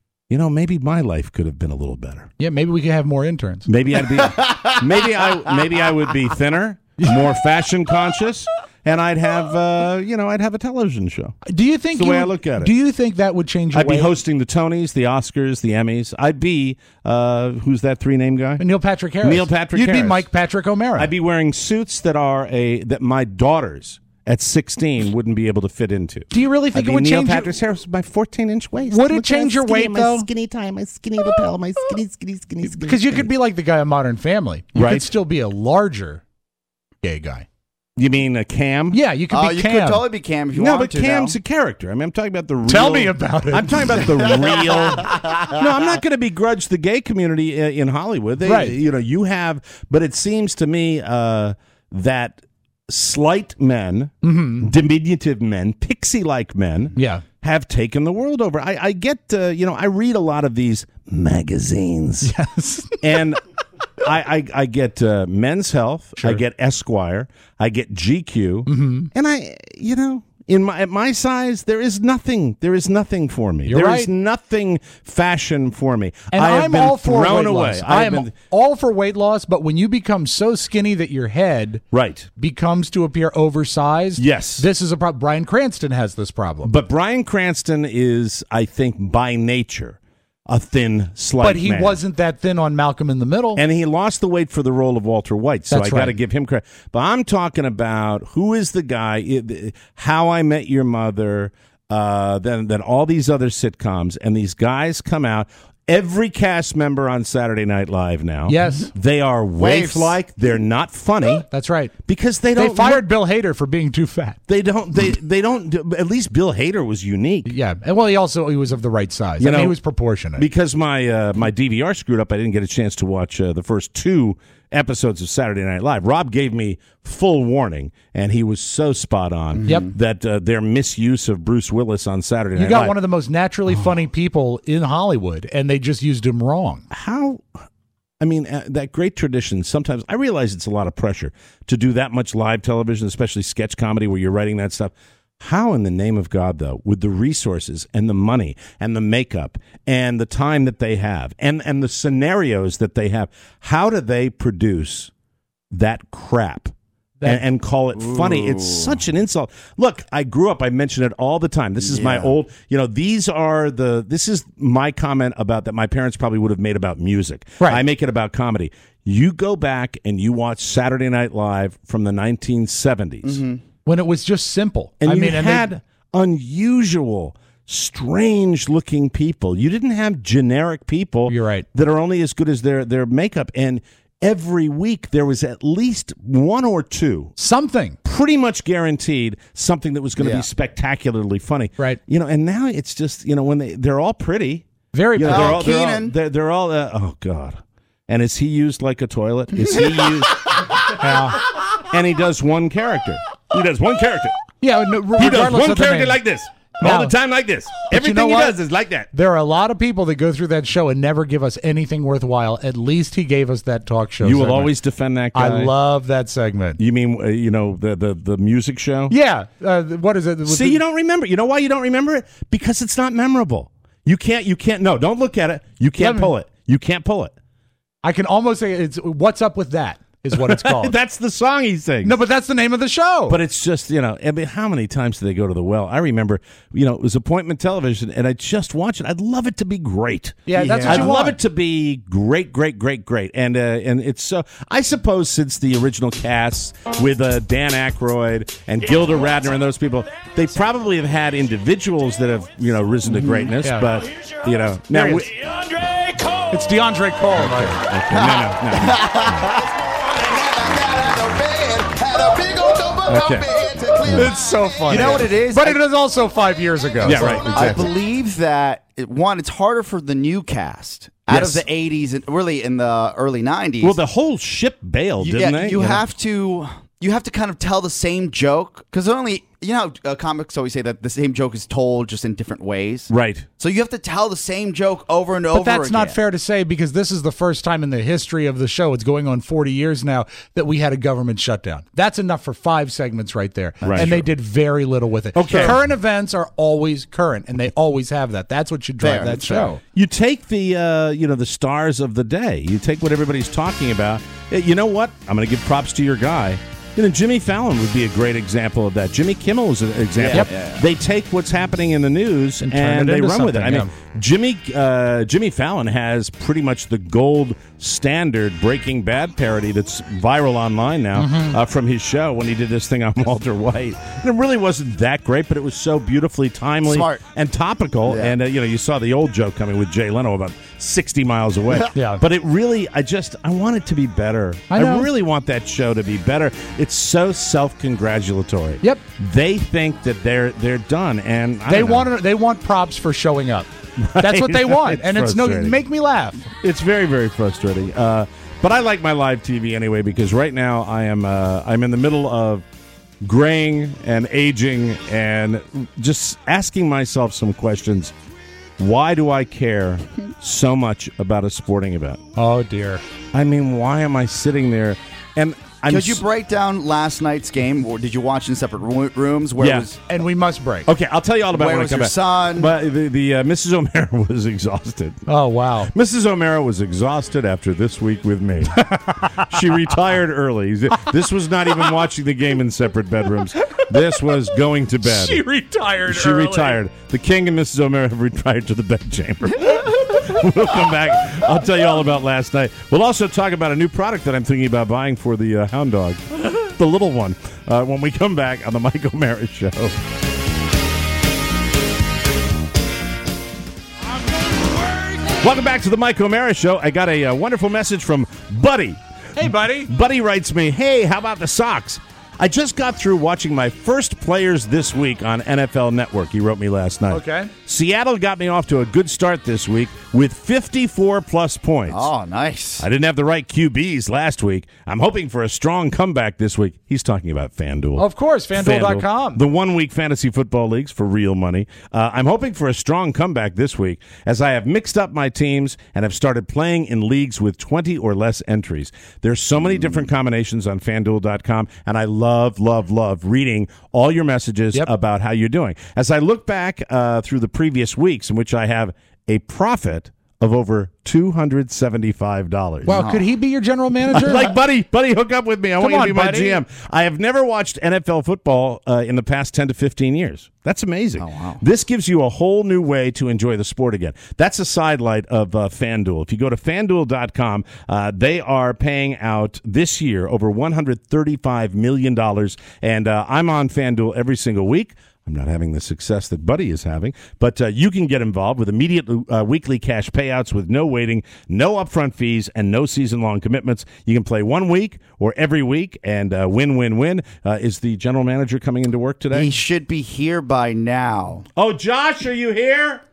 Speaker 3: maybe my life could have been a little better.
Speaker 4: Yeah, maybe we could have more interns.
Speaker 3: Maybe I'd be, maybe I would be thinner, more fashion conscious, and I'd have, I'd have a television show.
Speaker 4: Do you think
Speaker 3: That's the way I look at it?
Speaker 4: Do you think that would change your
Speaker 3: I'd be hosting the Tonys, the Oscars, the Emmys. I'd be, who's that three-name guy?
Speaker 4: Neil Patrick Harris.
Speaker 3: Neil Patrick
Speaker 4: You'd
Speaker 3: Harris.
Speaker 4: be Mike Patrick O'Mara.
Speaker 3: I'd be wearing suits that my daughters at 16 wouldn't be able to fit into.
Speaker 4: Do you really think it would
Speaker 3: Neil
Speaker 4: change
Speaker 3: Patrick Harris with my 14-inch waist?
Speaker 4: Would it change your weight, though?
Speaker 16: My skinny tie, my skinny lapel, my skinny.
Speaker 4: Because you could be like the guy on Modern Family. You could still be a larger gay guy.
Speaker 3: You mean a Cam?
Speaker 4: Yeah, you could be
Speaker 6: you
Speaker 4: Cam.
Speaker 6: could totally be Cam if you wanted to.
Speaker 3: No, but Cam's a character. I mean, I'm talking about the real...
Speaker 4: Tell me about it.
Speaker 3: I'm talking about the real... No, I'm not going to begrudge the gay community in Hollywood.
Speaker 4: Right.
Speaker 3: You have... But it seems to me that slight men, diminutive men, pixie-like men... have taken the world over. I get, I read a lot of these magazines.
Speaker 4: Yes.
Speaker 3: And I get Men's Health. Sure. I get Esquire. I get GQ. And at my size, there is nothing. There is nothing for me. There is nothing fashion for me.
Speaker 4: And I'm all for weight
Speaker 3: away.
Speaker 4: loss. I am all for weight loss, but when you become so skinny that your head becomes to appear oversized,
Speaker 3: yes,
Speaker 4: this is a problem. Bryan Cranston has this problem.
Speaker 3: But Bryan Cranston is, I think, by nature, a thin, slight
Speaker 4: But he
Speaker 3: man.
Speaker 4: wasn't that thin on Malcolm in the Middle.
Speaker 3: And he lost the weight for the role of Walter White, so
Speaker 4: That's
Speaker 3: I got to
Speaker 4: right.
Speaker 3: give him credit. But I'm talking about who is the guy, How I Met Your Mother, then all these other sitcoms, and these guys come out, Every cast member on Saturday Night Live now.
Speaker 4: Yes.
Speaker 3: They are waif-like. They're not funny.
Speaker 4: That's right.
Speaker 3: Because they
Speaker 4: They
Speaker 3: don't
Speaker 4: fired Bill Hader for being too fat.
Speaker 3: They don't. They don't. At least Bill Hader was unique.
Speaker 4: Yeah, and well, he was of the right size. I mean, he was proportionate.
Speaker 3: Because my my DVR screwed up, I didn't get a chance to watch the first 2 episodes of Saturday Night Live. Rob gave me full warning, and he was so spot on.
Speaker 4: Yep.
Speaker 3: That their misuse of Bruce Willis on Saturday Night
Speaker 4: You got
Speaker 3: Live.
Speaker 4: one of the most naturally funny people in Hollywood, and they just used him wrong.
Speaker 3: How? I mean, that great tradition, sometimes I realize it's a lot of pressure to do that much live television, especially sketch comedy where you're writing that stuff. How in the name of God, though, with the resources and the money and the makeup and the time that they have and the scenarios that they have, how do they produce that crap and call it funny? It's such an insult. Look, I grew up, I mention it all the time. This is my old, this is my comment about that my parents probably would have made about music.
Speaker 4: Right.
Speaker 3: I make it about comedy. You go back and you watch Saturday Night Live from the 1970s.
Speaker 4: When it was just simple.
Speaker 3: And
Speaker 4: I
Speaker 3: you
Speaker 4: mean,
Speaker 3: had unusual, strange-looking people. You didn't have generic people.
Speaker 4: You're right.
Speaker 3: That are only as good as their makeup. And every week there was at least 1 or 2.
Speaker 4: Something.
Speaker 3: Pretty much guaranteed something that was going to be spectacularly funny.
Speaker 4: Right.
Speaker 3: And now it's just, when they're all pretty.
Speaker 4: Very pretty.
Speaker 3: They're all oh, God. And is he used like a toilet? Is he used? And he does one character. He does one character.
Speaker 4: Yeah,
Speaker 3: he does one character like this. All the time like this. Everything he does is like that.
Speaker 4: There are a lot of people that go through that show and never give us anything worthwhile. At least he gave us that talk show
Speaker 3: You will
Speaker 4: segment.
Speaker 3: always defend that guy.
Speaker 4: I love that segment.
Speaker 3: You mean, the music show?
Speaker 4: Yeah. What is it?
Speaker 3: See, you don't remember. You know why you don't remember it? Because it's not memorable. You can't. No, don't look at it. You can't pull it. You can't pull it.
Speaker 4: I can almost say it's What's Up With That is what it's called.
Speaker 3: That's the song he sings.
Speaker 4: No, but that's the name of the show.
Speaker 3: But it's just, I mean, how many times do they go to the well? I remember, it was appointment television, and I just watch it. I'd love it to be great.
Speaker 4: Yeah, that's what you
Speaker 3: I'd
Speaker 4: want.
Speaker 3: love it to be great. And it's so, I suppose since the original cast with Dan Aykroyd and Gilda Radner and those people, they probably have had individuals that have, risen to greatness.
Speaker 4: Yeah.
Speaker 3: But, now
Speaker 4: it's DeAndre Cole.
Speaker 3: Okay. No. Okay.
Speaker 4: It's so funny.
Speaker 6: You know what it is?
Speaker 4: But it was also 5 years ago.
Speaker 3: Yeah,
Speaker 4: so-
Speaker 3: right. Exactly.
Speaker 6: I believe that it's harder for the new cast out of the 80s and really in the early 90s.
Speaker 3: Well, the whole ship bailed, didn't they?
Speaker 6: You have to kind of tell the same joke because only comics always say that the same joke is told just in different ways.
Speaker 3: Right.
Speaker 6: So you have to tell the same joke over and over
Speaker 4: But that's
Speaker 6: again.
Speaker 4: not fair to say because this is the first time in the history of the show, it's going on 40 years now, that we had a government shutdown. That's enough for 5 segments right there.
Speaker 3: Right.
Speaker 4: And they did very little with it.
Speaker 3: Okay.
Speaker 4: Current events are always current, and they always have that. That's what should drive that show.
Speaker 3: You take the the stars of the day. You take what everybody's talking about. You know what? I'm going to give props to your guy. Jimmy Fallon would be a great example of that. Jimmy Kimmel is an example.
Speaker 4: Yeah.
Speaker 3: They take what's happening in the news and
Speaker 4: turn it
Speaker 3: they
Speaker 4: into
Speaker 3: run with it. I
Speaker 4: something,
Speaker 3: mean, Jimmy Fallon has pretty much the gold standard Breaking Bad parody that's viral online now from his show when he did this thing on Walter White. And it really wasn't that great, but it was so beautifully timely
Speaker 6: Smart.
Speaker 3: and topical.
Speaker 6: Yeah.
Speaker 3: And you saw the old joke coming with Jay Leno about 60 miles away.
Speaker 4: Yeah.
Speaker 3: But it really, I want it to be better.
Speaker 4: I know.
Speaker 3: I really want that show to be better. It's so self-congratulatory.
Speaker 4: Yep.
Speaker 3: They think that they're done, and
Speaker 4: They want props for showing up. That's what they want.
Speaker 3: It's
Speaker 4: And it's
Speaker 3: frustrating.
Speaker 4: make me laugh.
Speaker 3: It's very, very frustrating. But I like my live TV anyway because right now I'm in the middle of graying and aging and just asking myself some questions. Why do I care so much about a sporting event?
Speaker 4: Oh, dear.
Speaker 3: I mean, why am I sitting there? And
Speaker 6: Could you break down last night's game, or did you watch in separate rooms? Where
Speaker 3: Yeah.
Speaker 6: it was,
Speaker 4: And we must break.
Speaker 3: Okay, I'll tell you all about
Speaker 6: Where
Speaker 3: when I
Speaker 6: was
Speaker 3: come
Speaker 6: your
Speaker 3: back.
Speaker 6: son?
Speaker 3: But the Mrs. O'Mara was exhausted.
Speaker 4: Oh, wow.
Speaker 3: Mrs. O'Mara was exhausted after this week with me. She retired early. This was not even watching the game in separate bedrooms. This was going to bed.
Speaker 4: She retired
Speaker 3: She
Speaker 4: early.
Speaker 3: retired. The King and Mrs. O'Mara have retired to the bedchamber. We'll come back. I'll tell you all about last night. We'll also talk about a new product that I'm thinking about buying for the hound dog, the little one, when we come back on the Mike O'Mara Show. Welcome back to the Mike O'Mara Show. I got a wonderful message from Buddy.
Speaker 4: Hey, Buddy.
Speaker 3: Buddy writes me, hey, how about the Sox? I just got through watching my first players this week on NFL Network. He wrote me last night.
Speaker 4: Okay.
Speaker 3: Seattle got me off to a good start this week with 54-plus points.
Speaker 6: Oh, nice.
Speaker 3: I didn't have the right QBs last week. I'm hoping for a strong comeback this week. He's talking about FanDuel.
Speaker 4: Of course, FanDuel.com.
Speaker 3: The one-week fantasy football leagues for real money. I'm hoping for a strong comeback this week as I have mixed up my teams and have started playing in leagues with 20 or less entries. There's so many different combinations on FanDuel.com, and I love reading all your messages about how you're doing. As I look back through the previous weeks in which I have a profit of over $275.
Speaker 4: Wow, could he be your general manager?
Speaker 3: Buddy, hook up with me. I want you to be my
Speaker 4: buddy.
Speaker 3: GM. I have never watched NFL football in the past 10 to 15 years. That's amazing.
Speaker 6: Oh, wow.
Speaker 3: This gives you a whole new way to enjoy the sport again. That's a sidelight of FanDuel. If you go to FanDuel.com, they are paying out this year over $135 million, and I'm on FanDuel every single week. I'm not having the success that Buddy is having, but you can get involved with immediate weekly cash payouts with no waiting, no upfront fees, and no season-long commitments. You can play 1 week or every week and win. Is the general manager coming into work today?
Speaker 6: He should be here by now.
Speaker 3: Oh, Josh, are you here?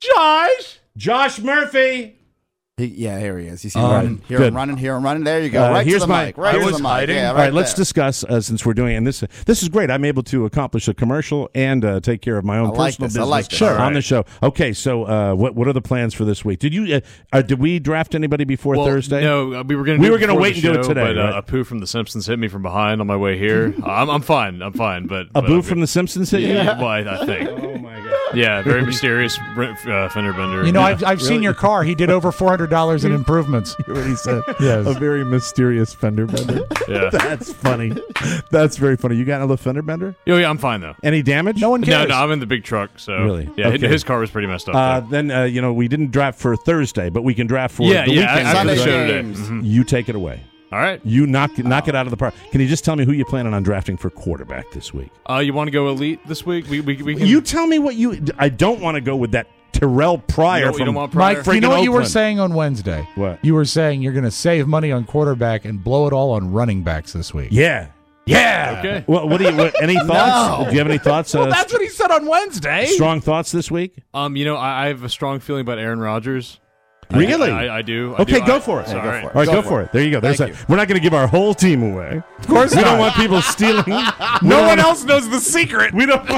Speaker 3: Josh Murphy.
Speaker 6: Here he is. He's running.
Speaker 3: Good.
Speaker 6: Running. There you go. Right
Speaker 3: here's
Speaker 6: to the
Speaker 3: my-
Speaker 6: mic. Right
Speaker 3: I
Speaker 6: to
Speaker 3: was
Speaker 6: the mic.
Speaker 4: hiding.
Speaker 6: Yeah,
Speaker 3: All right,
Speaker 6: right
Speaker 3: let's
Speaker 6: there.
Speaker 3: discuss, since we're doing, and this is great. I'm able to accomplish a commercial and take care of my own
Speaker 6: I like
Speaker 3: personal
Speaker 6: this. I
Speaker 3: business
Speaker 6: like this.
Speaker 3: on
Speaker 6: Sure.
Speaker 3: the show. Okay, so what are the plans for this week? Did we draft anybody before Thursday?
Speaker 17: No, we were going
Speaker 3: to wait and do it today.
Speaker 17: But
Speaker 3: right?
Speaker 17: Apu from The Simpsons hit me from behind on my way here. I'm fine. But
Speaker 3: Apu from The Simpsons hit you?
Speaker 17: Well, I think.
Speaker 3: Oh my god!
Speaker 17: Yeah, very mysterious fender bender.
Speaker 4: You know, I've seen your car. He did over $400 in improvements. Yes.
Speaker 3: A very mysterious fender bender.
Speaker 17: Yeah.
Speaker 3: That's funny. That's very funny. You got a fender bender?
Speaker 17: Oh, yeah, I'm fine though.
Speaker 3: Any damage?
Speaker 4: No one cares.
Speaker 17: No, I'm in the big truck. So
Speaker 3: Really?
Speaker 17: yeah,
Speaker 3: Okay.
Speaker 17: his car was pretty messed up.
Speaker 3: Then we didn't draft for Thursday, but we can draft for
Speaker 17: yeah,
Speaker 3: the
Speaker 17: yeah.
Speaker 3: weekend.
Speaker 17: After the
Speaker 6: Sunday
Speaker 17: show today.
Speaker 6: games.
Speaker 17: Mhm.
Speaker 3: You take it away.
Speaker 17: All right.
Speaker 3: You knock it out of the park. Can you just tell me who you're planning on drafting for quarterback this week?
Speaker 17: You want to go elite this week? We can.
Speaker 3: You tell me what you. I don't want to go with that Terrell Pryor
Speaker 17: You don't
Speaker 3: from
Speaker 17: want Pryor?
Speaker 4: Mike, you know what you were
Speaker 3: Oakland.
Speaker 4: saying on Wednesday?
Speaker 3: What?
Speaker 4: You were saying you're going to save money on quarterback and blow it all on running backs this week.
Speaker 3: Yeah.
Speaker 17: Okay.
Speaker 3: Well, any thoughts? Do you have any thoughts?
Speaker 4: Well, that's what he said on Wednesday.
Speaker 3: Strong thoughts this week?
Speaker 17: I have a strong feeling about Aaron Rodgers.
Speaker 3: Really?
Speaker 17: I do.
Speaker 3: Okay, go for it.
Speaker 17: All right.
Speaker 3: All right, go for it. There you go. There's
Speaker 6: Thank
Speaker 3: that. We're not going to give our whole team away.
Speaker 4: Of course
Speaker 3: We
Speaker 4: not.
Speaker 3: don't want people stealing.
Speaker 4: No one else knows the secret.
Speaker 3: We don't.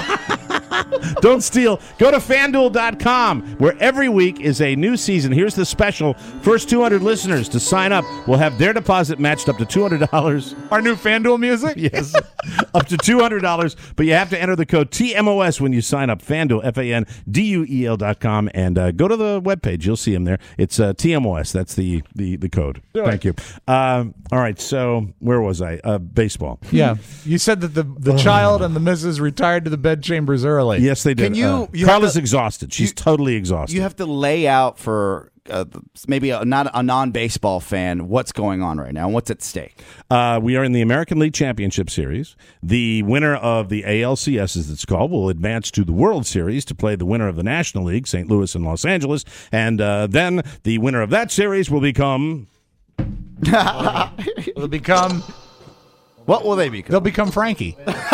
Speaker 3: Don't steal. Go to FanDuel.com, where every week is a new season. Here's the special. First 200 listeners to sign up will have their deposit matched up to $200.
Speaker 4: Our new FanDuel music?
Speaker 3: Yes. Up to $200. But you have to enter the code TMOS when you sign up. FanDuel, FanDuel.com. And go to the webpage. You'll see them there. It's TMOS. That's the code. Thank you. All right. So where was I? Baseball.
Speaker 4: Yeah. You said that the child and the missus retired to the bedchambers early.
Speaker 3: Yes, they did.
Speaker 6: Can you
Speaker 3: Carla's
Speaker 6: have to-
Speaker 3: exhausted. She's totally exhausted.
Speaker 6: You have to lay out for maybe not a non-baseball fan what's going on right now and what's at stake.
Speaker 3: We are in the American League Championship Series. The winner of the ALCS, as it's called, will advance to the World Series to play the winner of the National League, St. Louis and Los Angeles. And then the winner of that series will become...
Speaker 4: Will become...
Speaker 6: What will they become?
Speaker 4: They'll become Frankie.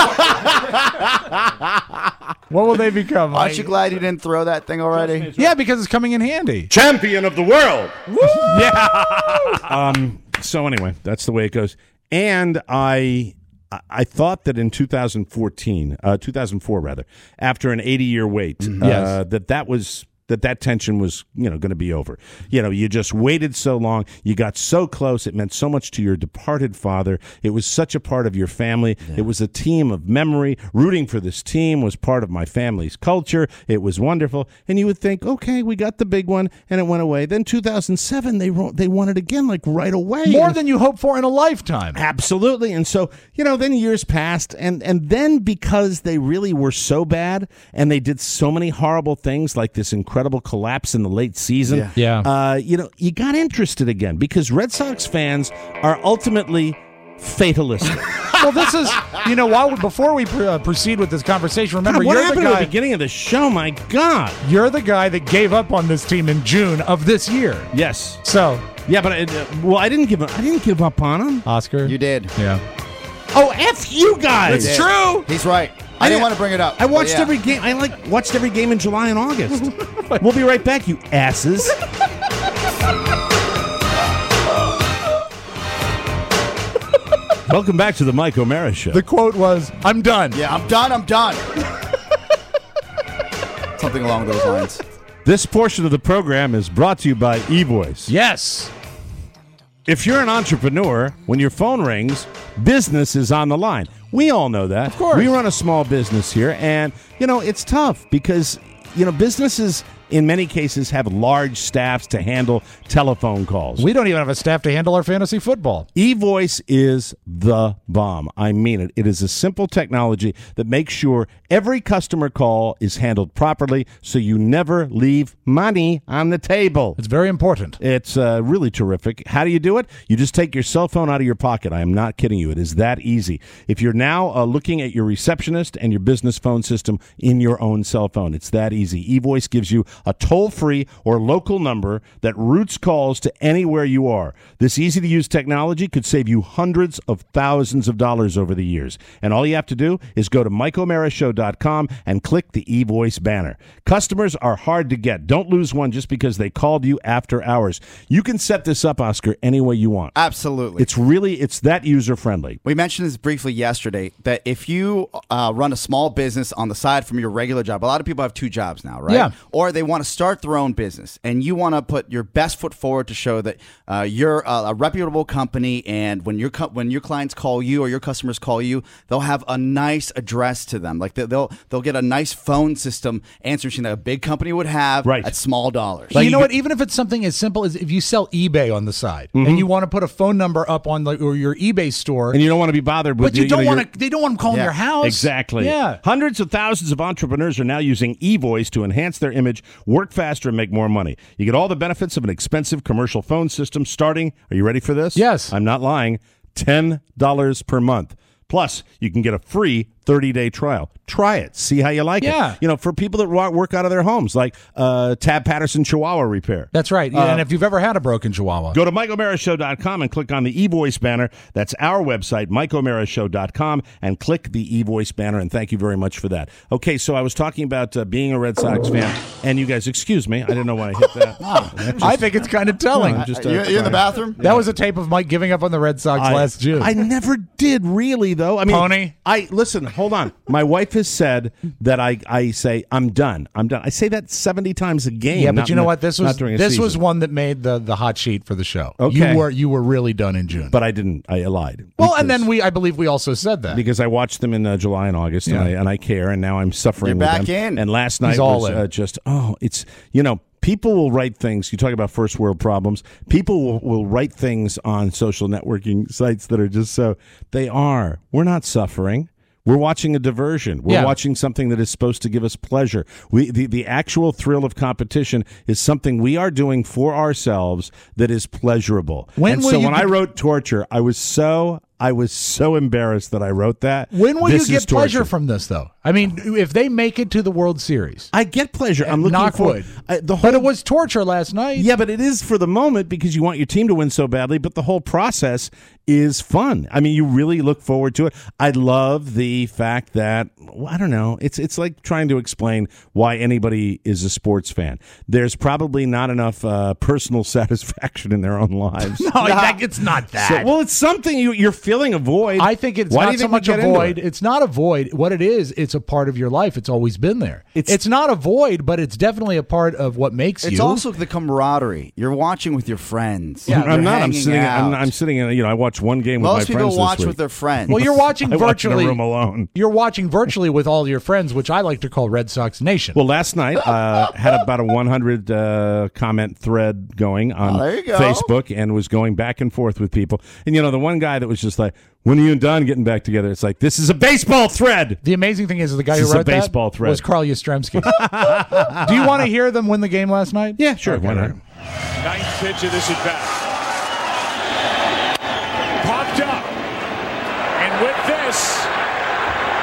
Speaker 4: What will they become?
Speaker 6: Aren't you glad you didn't throw that thing already?
Speaker 4: Yeah, because it's coming in handy.
Speaker 3: Champion of the world! Yeah! So anyway, that's the way it goes. And I thought that in 2004 rather, after an 80-year wait,
Speaker 4: Yes.
Speaker 3: that tension was, going to be over. You just waited so long. You got so close. It meant so much to your departed father. It was such a part of your family. Yeah. It was a team of memory. Rooting for this team was part of my family's culture. It was wonderful. And you would think, okay, we got the big one, and it went away. Then 2007, they won it again, like right away.
Speaker 4: More than you hope for in a lifetime.
Speaker 3: Absolutely. And so, then years passed, and then because they really were so bad, and they did so many horrible things, like this incredible collapse in the late season.
Speaker 4: Yeah.
Speaker 3: You got interested again because Red Sox fans are ultimately fatalistic.
Speaker 4: Well, this is, before we proceed with this conversation, remember,
Speaker 3: God, what
Speaker 4: you're
Speaker 3: happened
Speaker 4: the guy
Speaker 3: at the beginning of the show? My God.
Speaker 4: You're the guy that gave up on this team in June of this year.
Speaker 3: Yes.
Speaker 4: So,
Speaker 3: yeah, but I didn't give up on him.
Speaker 4: Oscar,
Speaker 6: You did.
Speaker 4: yeah.
Speaker 3: Oh, F you guys.
Speaker 6: It's true. He's right. I didn't want to bring it up.
Speaker 3: I watched
Speaker 6: but yeah.
Speaker 3: every game. I watched every game in July and August. We'll be right back, you asses. Welcome back to the Mike O'Mara Show.
Speaker 4: The quote was, "I'm done."
Speaker 6: Yeah, I'm done. Something along those lines.
Speaker 3: This portion of the program is brought to you by eVoice.
Speaker 4: Yes.
Speaker 3: If you're an entrepreneur, when your phone rings, business is on the line. We all know that.
Speaker 4: Of course.
Speaker 3: We run a small business here, and, it's tough because, businesses in many cases have large staffs to handle telephone calls.
Speaker 4: We don't even have a staff to handle our fantasy football.
Speaker 3: eVoice is the bomb. I mean it. It is a simple technology that makes sure every customer call is handled properly so you never leave money on the table.
Speaker 4: It's very important.
Speaker 3: It's really terrific. How do you do it? You just take your cell phone out of your pocket. I am not kidding you. It is that easy. If you're now looking at your receptionist and your business phone system in your own cell phone, it's that easy. eVoice gives you a toll-free or local number that routes calls to anywhere you are. This easy-to-use technology could save you hundreds of thousands of dollars over the years. And all you have to do is go to MikeO'MaraShow.com and click the eVoice banner. Customers are hard to get. Don't lose one just because they called you after hours. You can set this up, Oscar, any way you want.
Speaker 6: Absolutely.
Speaker 3: It's that user-friendly.
Speaker 6: We mentioned this briefly yesterday, that if you run a small business on the side from your regular job, a lot of people have 2 jobs now, right?
Speaker 4: Yeah.
Speaker 6: Or they want to start their own business, and you want to put your best foot forward to show that you're a reputable company, and when your clients call you or your customers call you, they'll have a nice address to them. Like they'll get a nice phone system answering machine that a big company would have at small dollars.
Speaker 4: Like, you know what? Even if it's something as simple as if you sell eBay on the side and you want to put a phone number up on or your eBay store,
Speaker 3: and you don't want to be bothered with,
Speaker 4: but you don't want to. They don't want them calling your house.
Speaker 3: Exactly.
Speaker 4: Yeah.
Speaker 3: Hundreds of thousands of entrepreneurs are now using eVoice to enhance their image, work faster, and make more money. You get all the benefits of an expensive commercial phone system starting, are you ready for this?
Speaker 4: Yes.
Speaker 3: I'm not lying, $10 per month. Plus, you can get a free 30-day trial. Try it. See how you like it. For people that work out of their homes, like Tab Patterson Chihuahua Repair.
Speaker 4: That's right. And if you've ever had a broken Chihuahua.
Speaker 3: Go to MikeO'MaraShow.com and click on the eVoice banner. That's our website, MikeO'MaraShow.com, and click the eVoice banner, and thank you very much for that. Okay, so I was talking about being a Red Sox fan, and you guys, excuse me, I didn't know why I hit that.
Speaker 4: I think it's kind of telling.
Speaker 6: You're in the bathroom?
Speaker 4: That was a tape of Mike giving up on the Red Sox last June.
Speaker 3: I never did, really, though. I mean,
Speaker 4: Pony?
Speaker 3: Listen, hold on. My wife has said that I say, I'm done. I say that 70 times a game.
Speaker 4: Yeah, but you know what? This was
Speaker 3: season.
Speaker 4: one that made the hot sheet for the show.
Speaker 3: Okay.
Speaker 4: You were really done in June.
Speaker 3: But I didn't. I lied.
Speaker 4: Well, and then I believe we also said that.
Speaker 3: Because I watched them in July and August, and I care, and now I'm suffering
Speaker 6: You're
Speaker 3: with
Speaker 6: back
Speaker 3: them.
Speaker 6: in.
Speaker 3: And last night it's, people will write things. You talk about first world problems. People will write things on social networking sites that are just we're not suffering. We're watching a diversion. We're watching something that is supposed to give us pleasure. The actual thrill of competition is something we are doing for ourselves that is pleasurable. When I wrote torture, I was so embarrassed that I wrote that.
Speaker 4: When will you get pleasure from this, though? I mean, if they make it to the World Series,
Speaker 3: I get pleasure. I'm looking for
Speaker 4: but it was torture last night.
Speaker 3: Yeah, but it is for the moment because you want your team to win so badly. But the whole process is fun. I mean, you really look forward to it. I love the fact that I don't know. It's like trying to explain why anybody is a sports fan. There's probably not enough personal satisfaction in their own lives.
Speaker 4: No, it's not that.
Speaker 3: It's something you're feeling a void.
Speaker 4: I think it's not so much a void. It's not a void. What it is, it's a part of your life. It's always been there. It's not a void, but it's definitely a part of what makes you.
Speaker 6: It's also the camaraderie. You're watching with your friends.
Speaker 3: Yeah, I'm not. I'm sitting in. I watch one game with my friends.
Speaker 6: Most people watch
Speaker 3: this week.
Speaker 6: with their friends.
Speaker 4: Well, you're watching virtually.
Speaker 3: Watch in a room alone.
Speaker 4: You're watching virtually with all your friends, which I like to call Red Sox Nation.
Speaker 3: Well, last night had about a 100 comment thread going on Facebook and was going back and forth with people. And the one guy that was just like, "When are you and Don getting back together?" It's like, this is a baseball thread.
Speaker 4: The amazing thing is the guy who wrote that was Carl Yastrzemski. Do you want to hear them win the game last night?
Speaker 3: Yeah, sure. Why not?
Speaker 18: Ninth pitch of this at bat. Popped up.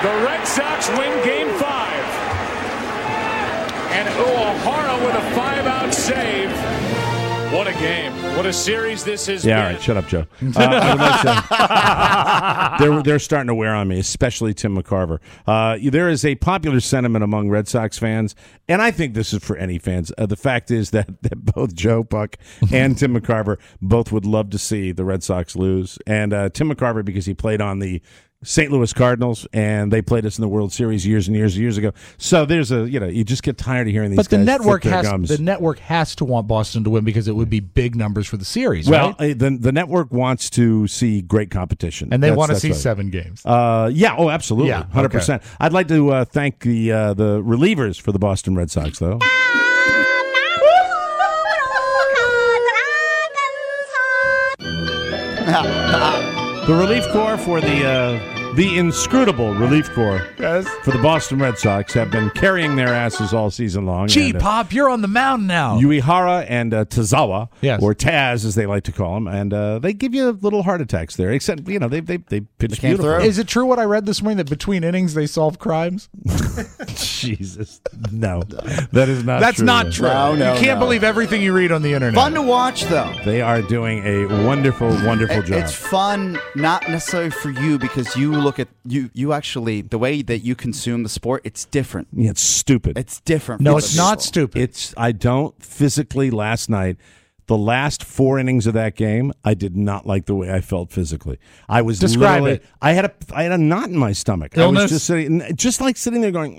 Speaker 18: The Red Sox win Game 5. And O'Hara with a 5-out save. What a game. What a series this has
Speaker 3: Yeah,
Speaker 18: been.
Speaker 3: all right, shut up, Joe. I would like to, they're starting to wear on me, especially Tim McCarver. There is a popular sentiment among Red Sox fans, and I think this is for any fans. The fact is that both Joe Buck and Tim McCarver both would love to see the Red Sox lose. And Tim McCarver, because he played on the St. Louis Cardinals, and they played us in the World Series years and years and years ago. So there's you just get tired of hearing these
Speaker 4: but
Speaker 3: guys
Speaker 4: the
Speaker 3: flip their
Speaker 4: network has to want Boston to win because it would be big numbers for the series.
Speaker 3: Well,
Speaker 4: right?
Speaker 3: the network wants to see great competition,
Speaker 4: and they want to
Speaker 3: that's
Speaker 4: see
Speaker 3: right.
Speaker 4: 7 games.
Speaker 3: Yeah, oh, absolutely,
Speaker 4: Yeah,
Speaker 3: 100%.
Speaker 4: okay.
Speaker 3: I'd like to thank the relievers for the Boston Red Sox, though. The relief corps for the inscrutable relief corps for the Boston Red Sox have been carrying their asses all season long.
Speaker 4: Gee,
Speaker 3: and,
Speaker 4: Pop, you're on the mound now.
Speaker 3: Uehara and Tazawa,
Speaker 4: Yes.
Speaker 3: or Taz as they like to call him, and they give you little heart attacks there. Except they pitch
Speaker 6: came
Speaker 3: beautiful.
Speaker 6: through.
Speaker 4: Is it true what I read this morning that between innings they solve crimes?
Speaker 3: Jesus, no, that is not.
Speaker 4: That's
Speaker 3: true.
Speaker 4: not true.
Speaker 6: No,
Speaker 4: you can't believe everything you read on the internet.
Speaker 6: Fun to watch, though.
Speaker 3: They are doing a wonderful, wonderful job.
Speaker 6: It's fun, not necessarily for you, because you look at you actually the way that you consume the sport. It's different.
Speaker 3: Yeah, it's stupid.
Speaker 6: It's different.
Speaker 4: No,
Speaker 6: for
Speaker 4: it's
Speaker 6: other
Speaker 4: not
Speaker 6: people.
Speaker 4: stupid.
Speaker 3: I don't physically last night. The last 4 innings of that game, I did not like the way I felt physically. I was
Speaker 4: Describe
Speaker 3: literally,
Speaker 4: it.
Speaker 3: I had a knot in my stomach.
Speaker 4: Illness?
Speaker 3: I was just like sitting there going,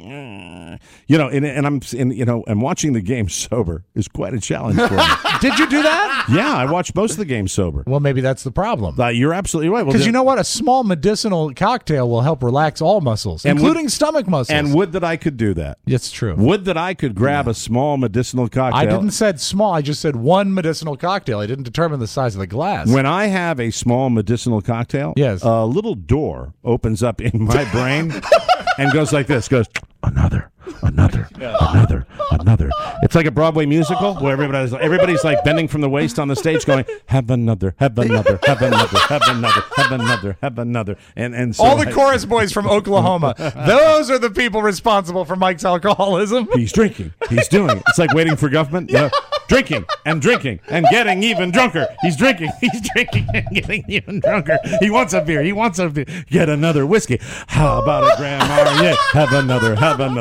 Speaker 3: and watching the game sober is quite a challenge for me.
Speaker 4: Did you do that?
Speaker 3: Yeah, I watched most of the game sober.
Speaker 4: Well, maybe that's the problem.
Speaker 3: You're absolutely right.
Speaker 4: Because you know what? A small medicinal cocktail will help relax all muscles,
Speaker 3: And
Speaker 4: including stomach muscles.
Speaker 3: And would that I could do that.
Speaker 4: It's true.
Speaker 3: Would that I could grab a small medicinal cocktail.
Speaker 4: I didn't said small. I just said one medicinal cocktail. I didn't determine the size of the glass.
Speaker 3: When I have a small medicinal cocktail,
Speaker 4: Yes.
Speaker 3: a little door opens up in my brain and goes like this, goes, another. It's like a Broadway musical where everybody's like bending from the waist on the stage going, have another. And so
Speaker 4: all the chorus boys from Oklahoma, those are the people responsible for Mike's alcoholism.
Speaker 3: He's drinking. He's doing it. It's like waiting for government. Drinking and getting even drunker. He's drinking and getting even drunker. He wants a beer. Get another whiskey. How about a Grand Marnier? Have another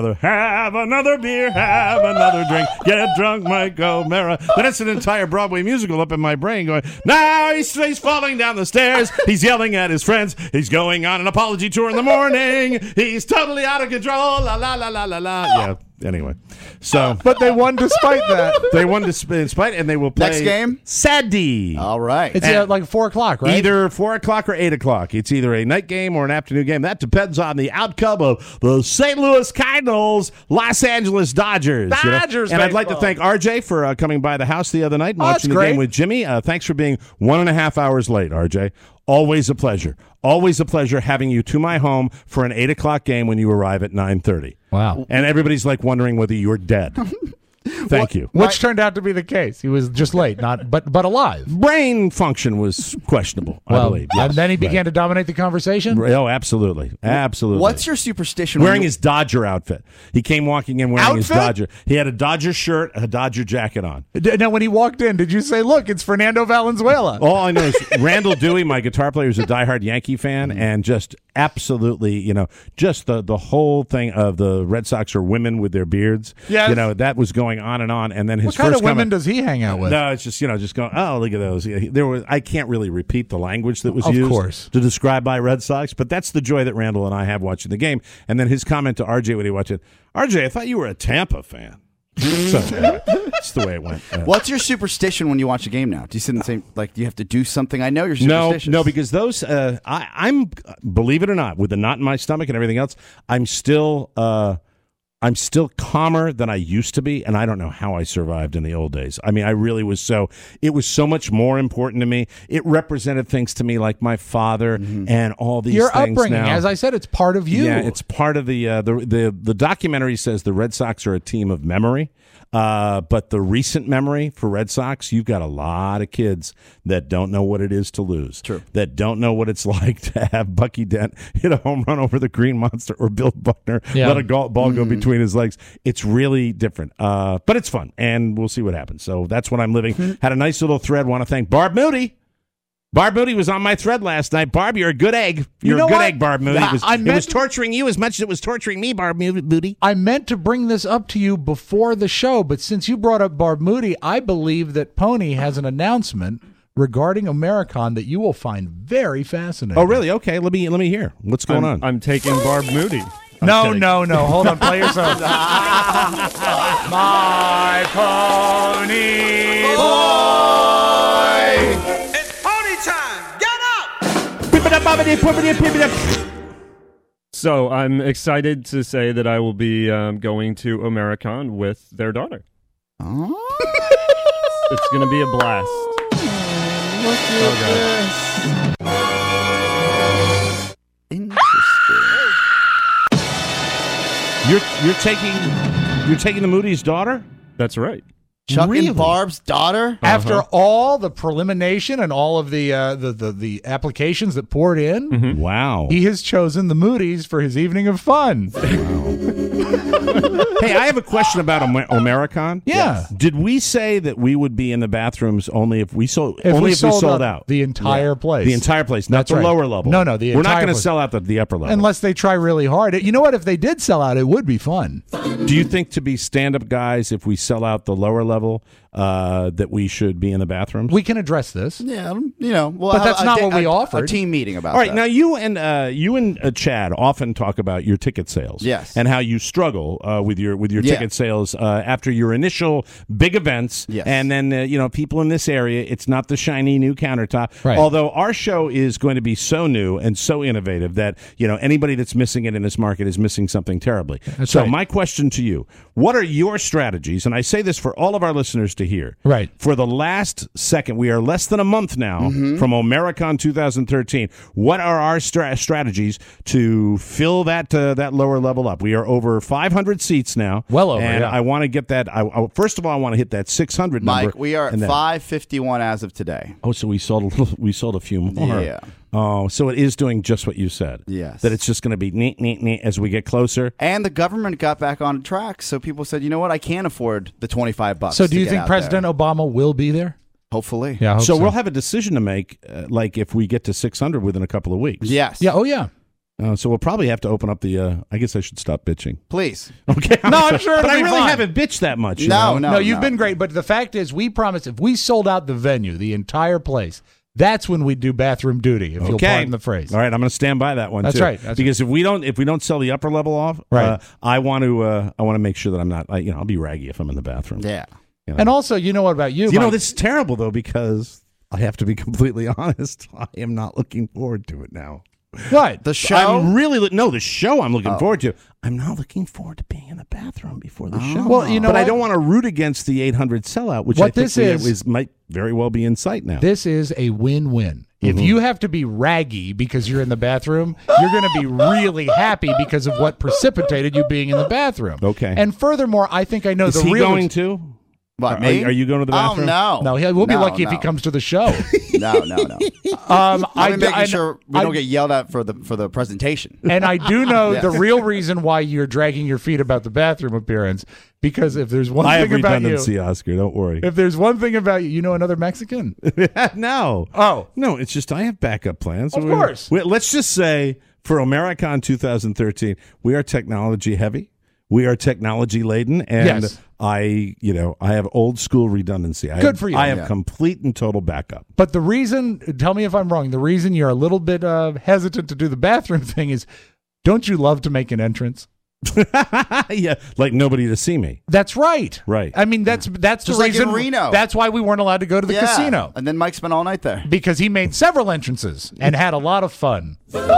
Speaker 3: beer. Have another drink. Get drunk, Mike O'Mara. Then it's an entire Broadway musical up in my brain going, now he's falling down the stairs. He's yelling at his friends. He's going on an apology tour in the morning. He's totally out of control. La, la, la, la, la, la. Yeah. Anyway, so
Speaker 4: but they won despite that.
Speaker 3: They won despite, and they will play
Speaker 6: Next game?
Speaker 3: Saturday.
Speaker 6: All right.
Speaker 4: It's like 4 o'clock, right?
Speaker 3: Either 4 o'clock or 8 o'clock. It's either a night game or an afternoon game. That depends on the outcome of the St. Louis Cardinals, Los Angeles Dodgers.
Speaker 4: Dodgers,
Speaker 3: And I'd like to
Speaker 4: baseball.
Speaker 3: thank RJ for coming by the house the other night and
Speaker 4: Oh,
Speaker 3: watching
Speaker 4: that's
Speaker 3: the game
Speaker 4: great.
Speaker 3: with Jimmy. Thanks for being 1.5 hours late, RJ. Always a pleasure. Always a pleasure having you to my home for an 8 o'clock game when you arrive at 9:30.
Speaker 4: Wow.
Speaker 3: And everybody's like wondering whether you're dead. Thank you.
Speaker 4: Which turned out to be the case. He was just late, but alive.
Speaker 3: Brain function was questionable, I believe. Yes.
Speaker 4: And then he began to dominate the conversation?
Speaker 3: Oh, absolutely. Absolutely.
Speaker 6: What's your superstition?
Speaker 3: Wearing his Dodger outfit. He came walking in wearing his
Speaker 4: Outfit?
Speaker 3: Dodger. He had a Dodger shirt, a Dodger jacket on.
Speaker 4: Now, when he walked in, did you say, look, it's Fernando Valenzuela?
Speaker 3: All I know is Randall Dewey, my guitar player, is a diehard Yankee fan, and just absolutely, just the whole thing of the Red Sox are women with their beards.
Speaker 4: Yes.
Speaker 3: That was going on and on. And then his
Speaker 4: What kind
Speaker 3: first
Speaker 4: of women
Speaker 3: comment-
Speaker 4: does he hang out with?
Speaker 3: No, it's just just going. Oh, look at those. I can't really repeat the language that was
Speaker 4: Of
Speaker 3: used
Speaker 4: course.
Speaker 3: to describe my Red Sox, but that's the joy that Randall and I have watching the game. And then his comment to RJ when he watched it, RJ, I thought you were a Tampa fan. So that's the way it went.
Speaker 6: What's your superstition when you watch a game now? Do you sit in the same, do you have to do something? I know you're superstitious.
Speaker 3: No, because those, I'm, believe it or not, with the knot in my stomach and everything else, I'm still calmer than I used to be, and I don't know how I survived in the old days. I mean, I really was it was so much more important to me. It represented things to me like my father and all these
Speaker 4: Your
Speaker 3: things
Speaker 4: upbringing,
Speaker 3: now.
Speaker 4: as I said, it's part of you.
Speaker 3: Yeah, it's part of the documentary says the Red Sox are a team of memory. But the recent memory for Red Sox, you've got a lot of kids that don't know what it is to lose.
Speaker 6: True.
Speaker 3: That don't know what it's like to have Bucky Dent hit a home run over the Green Monster or Bill Buckner let a ball go between his legs. It's really different. But it's fun, and we'll see what happens. So that's what I'm living. Had a nice little thread. Want to thank Barb Moody. Barb Moody was on my thread last night. Barb, you're a good egg. You're a good egg, Barb Moody. It was torturing you as much as it was torturing me, Barb Moody.
Speaker 4: I meant to bring this up to you before the show, but since you brought up Barb Moody, I believe that Pony has an announcement regarding Americon that you will find very fascinating.
Speaker 3: Oh, really? Okay, let me hear. What's going on?
Speaker 5: I'm taking Barb Moody.
Speaker 4: No. Hold on, play yourself. My pony boy.
Speaker 5: So I'm excited to say that I will be going to Americon with their daughter.
Speaker 6: Oh.
Speaker 5: It's going to be a blast.
Speaker 6: Look at this.
Speaker 3: Interesting. You're taking the Moody's daughter?
Speaker 5: That's right.
Speaker 6: Chuck and Barb's daughter?
Speaker 4: After all the prelimination and all of the applications that poured in,
Speaker 3: wow,
Speaker 4: he has chosen the Moody's for his evening of fun.
Speaker 3: Hey, I have a question about Americon.
Speaker 4: Yeah.
Speaker 3: Did we say that we would be in the bathrooms only if we sold out
Speaker 4: the entire place?
Speaker 3: The entire place, not the lower level.
Speaker 4: No,
Speaker 3: we're not going to sell out the upper level
Speaker 4: unless they try really hard. You know what? If they did sell out, it would be fun.
Speaker 3: Do you think to be stand-up guys, if we sell out the lower level, that we should be in the bathrooms?
Speaker 4: We can address this.
Speaker 6: Yeah, we'll
Speaker 4: but that's not what we offered.
Speaker 6: A team meeting about.
Speaker 3: All right,
Speaker 6: that.
Speaker 3: now you and Chad often talk about your ticket sales,
Speaker 6: yes,
Speaker 3: and how you struggle with your ticket sales after your initial big events,
Speaker 6: yes,
Speaker 3: and then people in this area, it's not the shiny new countertop.
Speaker 4: Right.
Speaker 3: Although our show is going to be so new and so innovative that anybody that's missing it in this market is missing something terribly.
Speaker 4: That's
Speaker 3: so
Speaker 4: right.
Speaker 3: my question to you: what are your strategies? And I say this for all of our listeners to hear.
Speaker 4: Right.
Speaker 3: For the last second, we are less than a month now from Americon 2013. What are our strategies to fill that lower level up? We are over 500 seats now.
Speaker 4: Well over,
Speaker 3: and
Speaker 4: yeah.
Speaker 3: I want to get that. First of all, I want to hit that 600 number.
Speaker 6: Mike, we are at 551 as of today.
Speaker 3: Oh, so we sold a few more.
Speaker 6: Yeah.
Speaker 3: Oh, so it is doing just what you said.
Speaker 6: Yes.
Speaker 3: That it's just going to be neat as we get closer.
Speaker 6: And the government got back on track, so people said, you know what, I can't afford the $25.
Speaker 4: So do you think President Obama will be there?
Speaker 6: Hopefully.
Speaker 4: Yeah.
Speaker 3: So we'll have a decision to make, like if we get to 600 within a couple of weeks.
Speaker 6: Yes.
Speaker 4: Yeah. Oh, yeah.
Speaker 3: So we'll probably have to open up the. I guess I should stop bitching.
Speaker 6: Please.
Speaker 3: Okay.
Speaker 4: No, I'm sure it'll
Speaker 3: but I
Speaker 4: be
Speaker 3: really
Speaker 4: fine.
Speaker 3: haven't bitched that much.
Speaker 6: No,
Speaker 4: you've been great. But the fact is, we promised if we sold out the venue, the entire place, that's when we do bathroom duty. If you'll pardon the phrase.
Speaker 3: All right, I'm going to stand by that one.
Speaker 4: That's
Speaker 3: too.
Speaker 4: right.
Speaker 3: Because if we don't sell the upper level off,
Speaker 4: right.
Speaker 3: I want to make sure that I'm not. I'll be raggy if I'm in the bathroom.
Speaker 6: Yeah.
Speaker 4: And also, what about you?
Speaker 3: Mike? This is terrible though, because I have to be completely honest. I am not looking forward to it now.
Speaker 4: What?
Speaker 6: The show?
Speaker 3: I'm really the show I'm looking forward to. I'm not looking forward to being in the bathroom before the show.
Speaker 4: Well,
Speaker 3: but I don't want to root against the 800 sellout, which
Speaker 4: what
Speaker 3: I think might very well be in sight now.
Speaker 4: This is a win-win. If you have to be raggy because you're in the bathroom, you're going to be really happy because of what precipitated you being in the bathroom.
Speaker 3: Okay.
Speaker 4: And further, I think I know
Speaker 3: is
Speaker 4: the
Speaker 3: he
Speaker 4: real.
Speaker 3: going to?
Speaker 6: What, me?
Speaker 3: Are you going to the bathroom?
Speaker 6: Oh, no.
Speaker 4: No, we'll be lucky if he comes to the show.
Speaker 6: No. I'm making sure we don't get yelled at for the presentation.
Speaker 4: And I do know the real reason why you're dragging your feet about the bathroom appearance, because if there's one thing about you,
Speaker 3: redundancy, Oscar. Don't worry.
Speaker 4: If there's one thing about you, another Mexican.
Speaker 3: No.
Speaker 4: Oh
Speaker 3: no, it's just I have backup plans.
Speaker 4: Of course.
Speaker 3: Let's just say for Americon 2013, we are technology heavy. We are technology laden, and
Speaker 4: yes.
Speaker 3: I have old school redundancy.
Speaker 4: Good for you.
Speaker 3: I have complete and total backup.
Speaker 4: But the reason, tell me if I'm wrong, the reason you're a little bit hesitant to do the bathroom thing is, don't you love to make an entrance?
Speaker 3: Yeah, like nobody to see me.
Speaker 4: That's right.
Speaker 3: Right.
Speaker 4: I mean, that's
Speaker 6: just
Speaker 4: the
Speaker 6: like
Speaker 4: reason.
Speaker 6: in Reno.
Speaker 4: That's why we weren't allowed to go to the casino.
Speaker 6: And then Mike spent all night there
Speaker 4: because he made several entrances and had a lot of fun.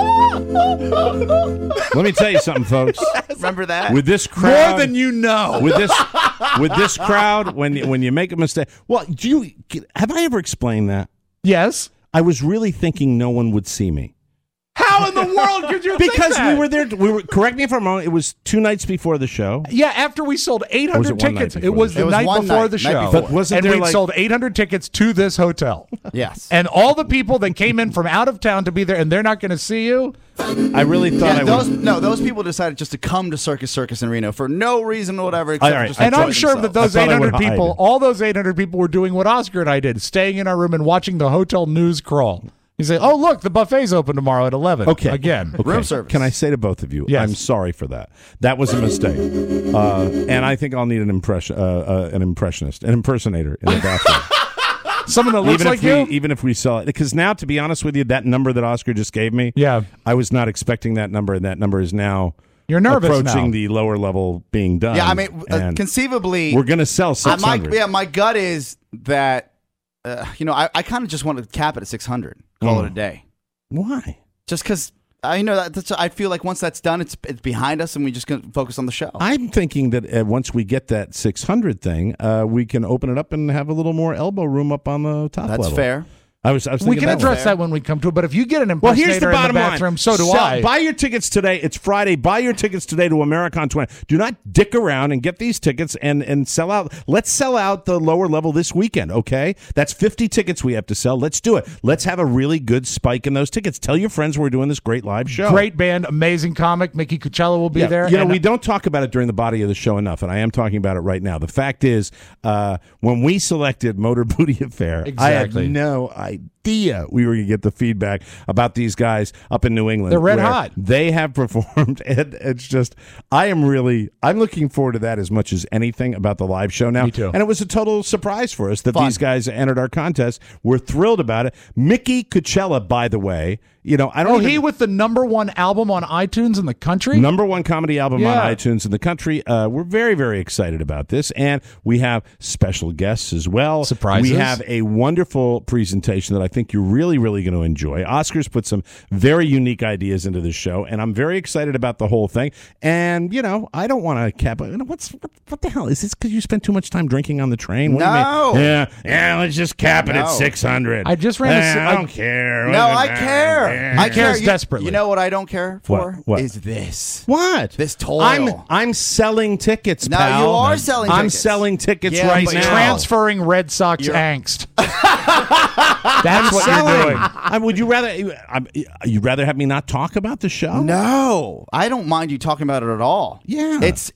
Speaker 3: Let me tell you something, folks.
Speaker 6: Remember that?
Speaker 3: With this crowd,
Speaker 4: more than you know.
Speaker 3: With this crowd, when you make a mistake, well, have I ever explained that?
Speaker 4: Yes.
Speaker 3: I was really thinking no one would see me.
Speaker 4: How How in the world could you
Speaker 3: Because
Speaker 4: think that?
Speaker 3: we were there. Correct me if I'm wrong. It was 2 nights before the show.
Speaker 4: Yeah, after we sold
Speaker 3: Or was
Speaker 4: 800
Speaker 3: it one night
Speaker 4: tickets.
Speaker 3: before
Speaker 4: It was
Speaker 3: the
Speaker 4: the
Speaker 3: show?
Speaker 4: night
Speaker 6: one
Speaker 4: before
Speaker 6: night,
Speaker 4: the
Speaker 6: night
Speaker 4: show.
Speaker 6: before.
Speaker 3: But wasn't
Speaker 4: and
Speaker 3: there
Speaker 4: we
Speaker 3: like
Speaker 4: sold 800 tickets to this hotel.
Speaker 6: Yes.
Speaker 4: And all the people that came in from out of town to be there, and they're not going to see you.
Speaker 3: I really thought I was.
Speaker 6: Those people decided just to come to Circus in Reno for no reason or whatever.
Speaker 3: All
Speaker 6: Except
Speaker 3: right.
Speaker 6: just to
Speaker 4: And
Speaker 6: enjoy
Speaker 4: I'm sure that
Speaker 6: themselves.
Speaker 4: those
Speaker 3: I thought I would
Speaker 4: 800 people,
Speaker 3: hide.
Speaker 4: all those 800 people were doing what Oscar and I did, staying in our room and watching the hotel news crawl. You say, oh, look, the buffet's open tomorrow at 11.
Speaker 3: Okay.
Speaker 4: Again.
Speaker 3: Okay.
Speaker 6: Room service.
Speaker 3: Can I say to both of you,
Speaker 4: Yes.
Speaker 3: I'm sorry for that. That was a mistake. And I think I'll need an impressionist, an impersonator in the bathroom.
Speaker 4: Someone that looks
Speaker 3: even
Speaker 4: like
Speaker 3: if
Speaker 4: you?
Speaker 3: even if we saw it. Because now, to be honest with you, that number that Oscar just gave me,
Speaker 4: Yeah.
Speaker 3: I was not expecting that number, and that number is now
Speaker 4: You're nervous
Speaker 3: approaching
Speaker 4: now.
Speaker 3: the lower level being done.
Speaker 6: Yeah, I mean,
Speaker 3: and
Speaker 6: conceivably,
Speaker 3: we're going to sell 600.
Speaker 6: my gut is that, I kind of just want to cap it at 600, call it a day.
Speaker 3: Why?
Speaker 6: Just because I feel like once that's done, it's behind us, and we just can focus on the show.
Speaker 3: I'm thinking that once we get that 600 thing, we can open it up and have a little more elbow room up on the top level.
Speaker 6: That's fair.
Speaker 3: I was thinking
Speaker 4: We can
Speaker 3: that
Speaker 4: address
Speaker 3: way.
Speaker 4: that when we come to it, but if you get an
Speaker 3: Well,
Speaker 4: impersonator
Speaker 3: here's the
Speaker 4: in
Speaker 3: bottom
Speaker 4: the bathroom,
Speaker 3: line.
Speaker 4: so do I.
Speaker 3: Buy your tickets today. It's Friday. Buy your tickets today to Americon 20. Do not dick around and get these tickets and sell out. Let's sell out the lower level this weekend, okay? That's 50 tickets we have to sell. Let's do it. Let's have a really good spike in those tickets. Tell your friends we're doing this great live show.
Speaker 4: Great band, amazing comic. Mickey Coachella will be
Speaker 3: Yeah,
Speaker 4: there.
Speaker 3: You know,
Speaker 4: and
Speaker 3: we don't talk about it during the body of the show enough, and I am talking about it right now. The fact is, when we selected Motor Booty Affair,
Speaker 4: Exactly.
Speaker 3: I had no idea we were going to get the feedback about these guys up in New England.
Speaker 4: They're red
Speaker 3: where
Speaker 4: hot.
Speaker 3: They have performed, and it's just, I'm looking forward to that as much as anything about the live show now.
Speaker 4: Me too.
Speaker 3: And it was a total surprise for us that these guys entered our contest. We're thrilled about it. Mickey Coachella, by the way, I don't even...
Speaker 4: he with the #1 album on iTunes in the country?
Speaker 3: #1 comedy album on
Speaker 4: Yeah.
Speaker 3: iTunes in the country. We're very, very excited about this. And we have special guests as well.
Speaker 4: Surprises.
Speaker 3: We have a wonderful presentation that I think you're really, really going to enjoy. Oscar's put some very unique ideas into this show, and I'm very excited about the whole thing. And, I don't want to cap it. What the hell? Is this because you spent too much time drinking on the train? What do you
Speaker 6: No.
Speaker 3: mean? Yeah, let's just cap it at
Speaker 6: No.
Speaker 3: 600.
Speaker 4: I just ran a-
Speaker 3: I don't care.
Speaker 6: No, I care. I care
Speaker 4: cares desperately.
Speaker 6: You know what I don't care for?
Speaker 3: What?
Speaker 6: Is this.
Speaker 3: What?
Speaker 6: This toil.
Speaker 3: I'm selling tickets,
Speaker 6: No,
Speaker 3: pal.
Speaker 6: you are selling
Speaker 3: I'm
Speaker 6: tickets.
Speaker 3: selling tickets
Speaker 6: Yeah,
Speaker 3: right
Speaker 6: but
Speaker 3: now.
Speaker 4: Transferring Red Sox angst. That's what
Speaker 3: Selling.
Speaker 4: you're doing.
Speaker 3: Would you rather? You'd rather have me not talk about the show?
Speaker 6: No, I don't mind you talking about it at all.
Speaker 3: Yeah.
Speaker 6: It's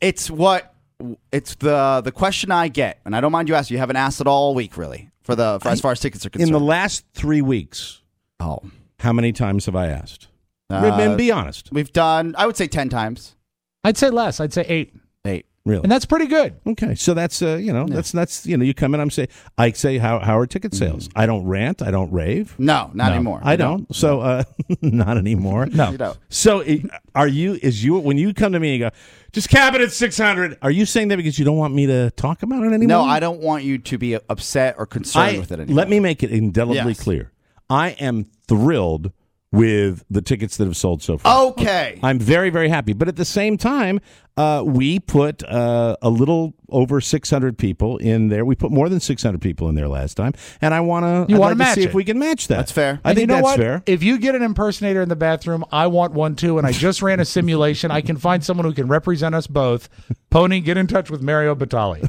Speaker 6: the question I get, and I don't mind you asking. You haven't asked it all week, really, for as far as tickets are concerned.
Speaker 3: In the last 3 weeks, how many times have I asked? And be honest.
Speaker 6: We've done, I would say 10 times.
Speaker 4: I'd say less. I'd say 8.
Speaker 6: 8.
Speaker 3: Really?
Speaker 4: And that's pretty good.
Speaker 3: Okay, so that's that's you come in. I say how are ticket sales? I don't rant. I don't rave.
Speaker 6: No, not anymore.
Speaker 3: I don't. So not anymore.
Speaker 4: No.
Speaker 6: You don't.
Speaker 3: So when you come to me and go, just cap it at 600? Are you saying that because you don't want me to talk about it anymore?
Speaker 6: No, I don't want you to be upset or concerned with it anymore.
Speaker 3: Let me make it indelibly
Speaker 6: Yes.
Speaker 3: clear. I am thrilled with the tickets that have sold so far.
Speaker 6: Okay.
Speaker 3: I'm very, very happy. But at the same time, we put a little over 600 people in there. We put more than 600 people in there last time. And I want to
Speaker 4: match
Speaker 3: see
Speaker 4: it.
Speaker 3: if we can match that.
Speaker 6: That's fair.
Speaker 3: I
Speaker 4: And
Speaker 3: think
Speaker 4: you know
Speaker 3: that's
Speaker 4: what?
Speaker 3: fair.
Speaker 4: If you get an impersonator in the bathroom, I want one too. And I just ran a simulation. I can find someone who can represent us both. Pony, get in touch with Mario Batali.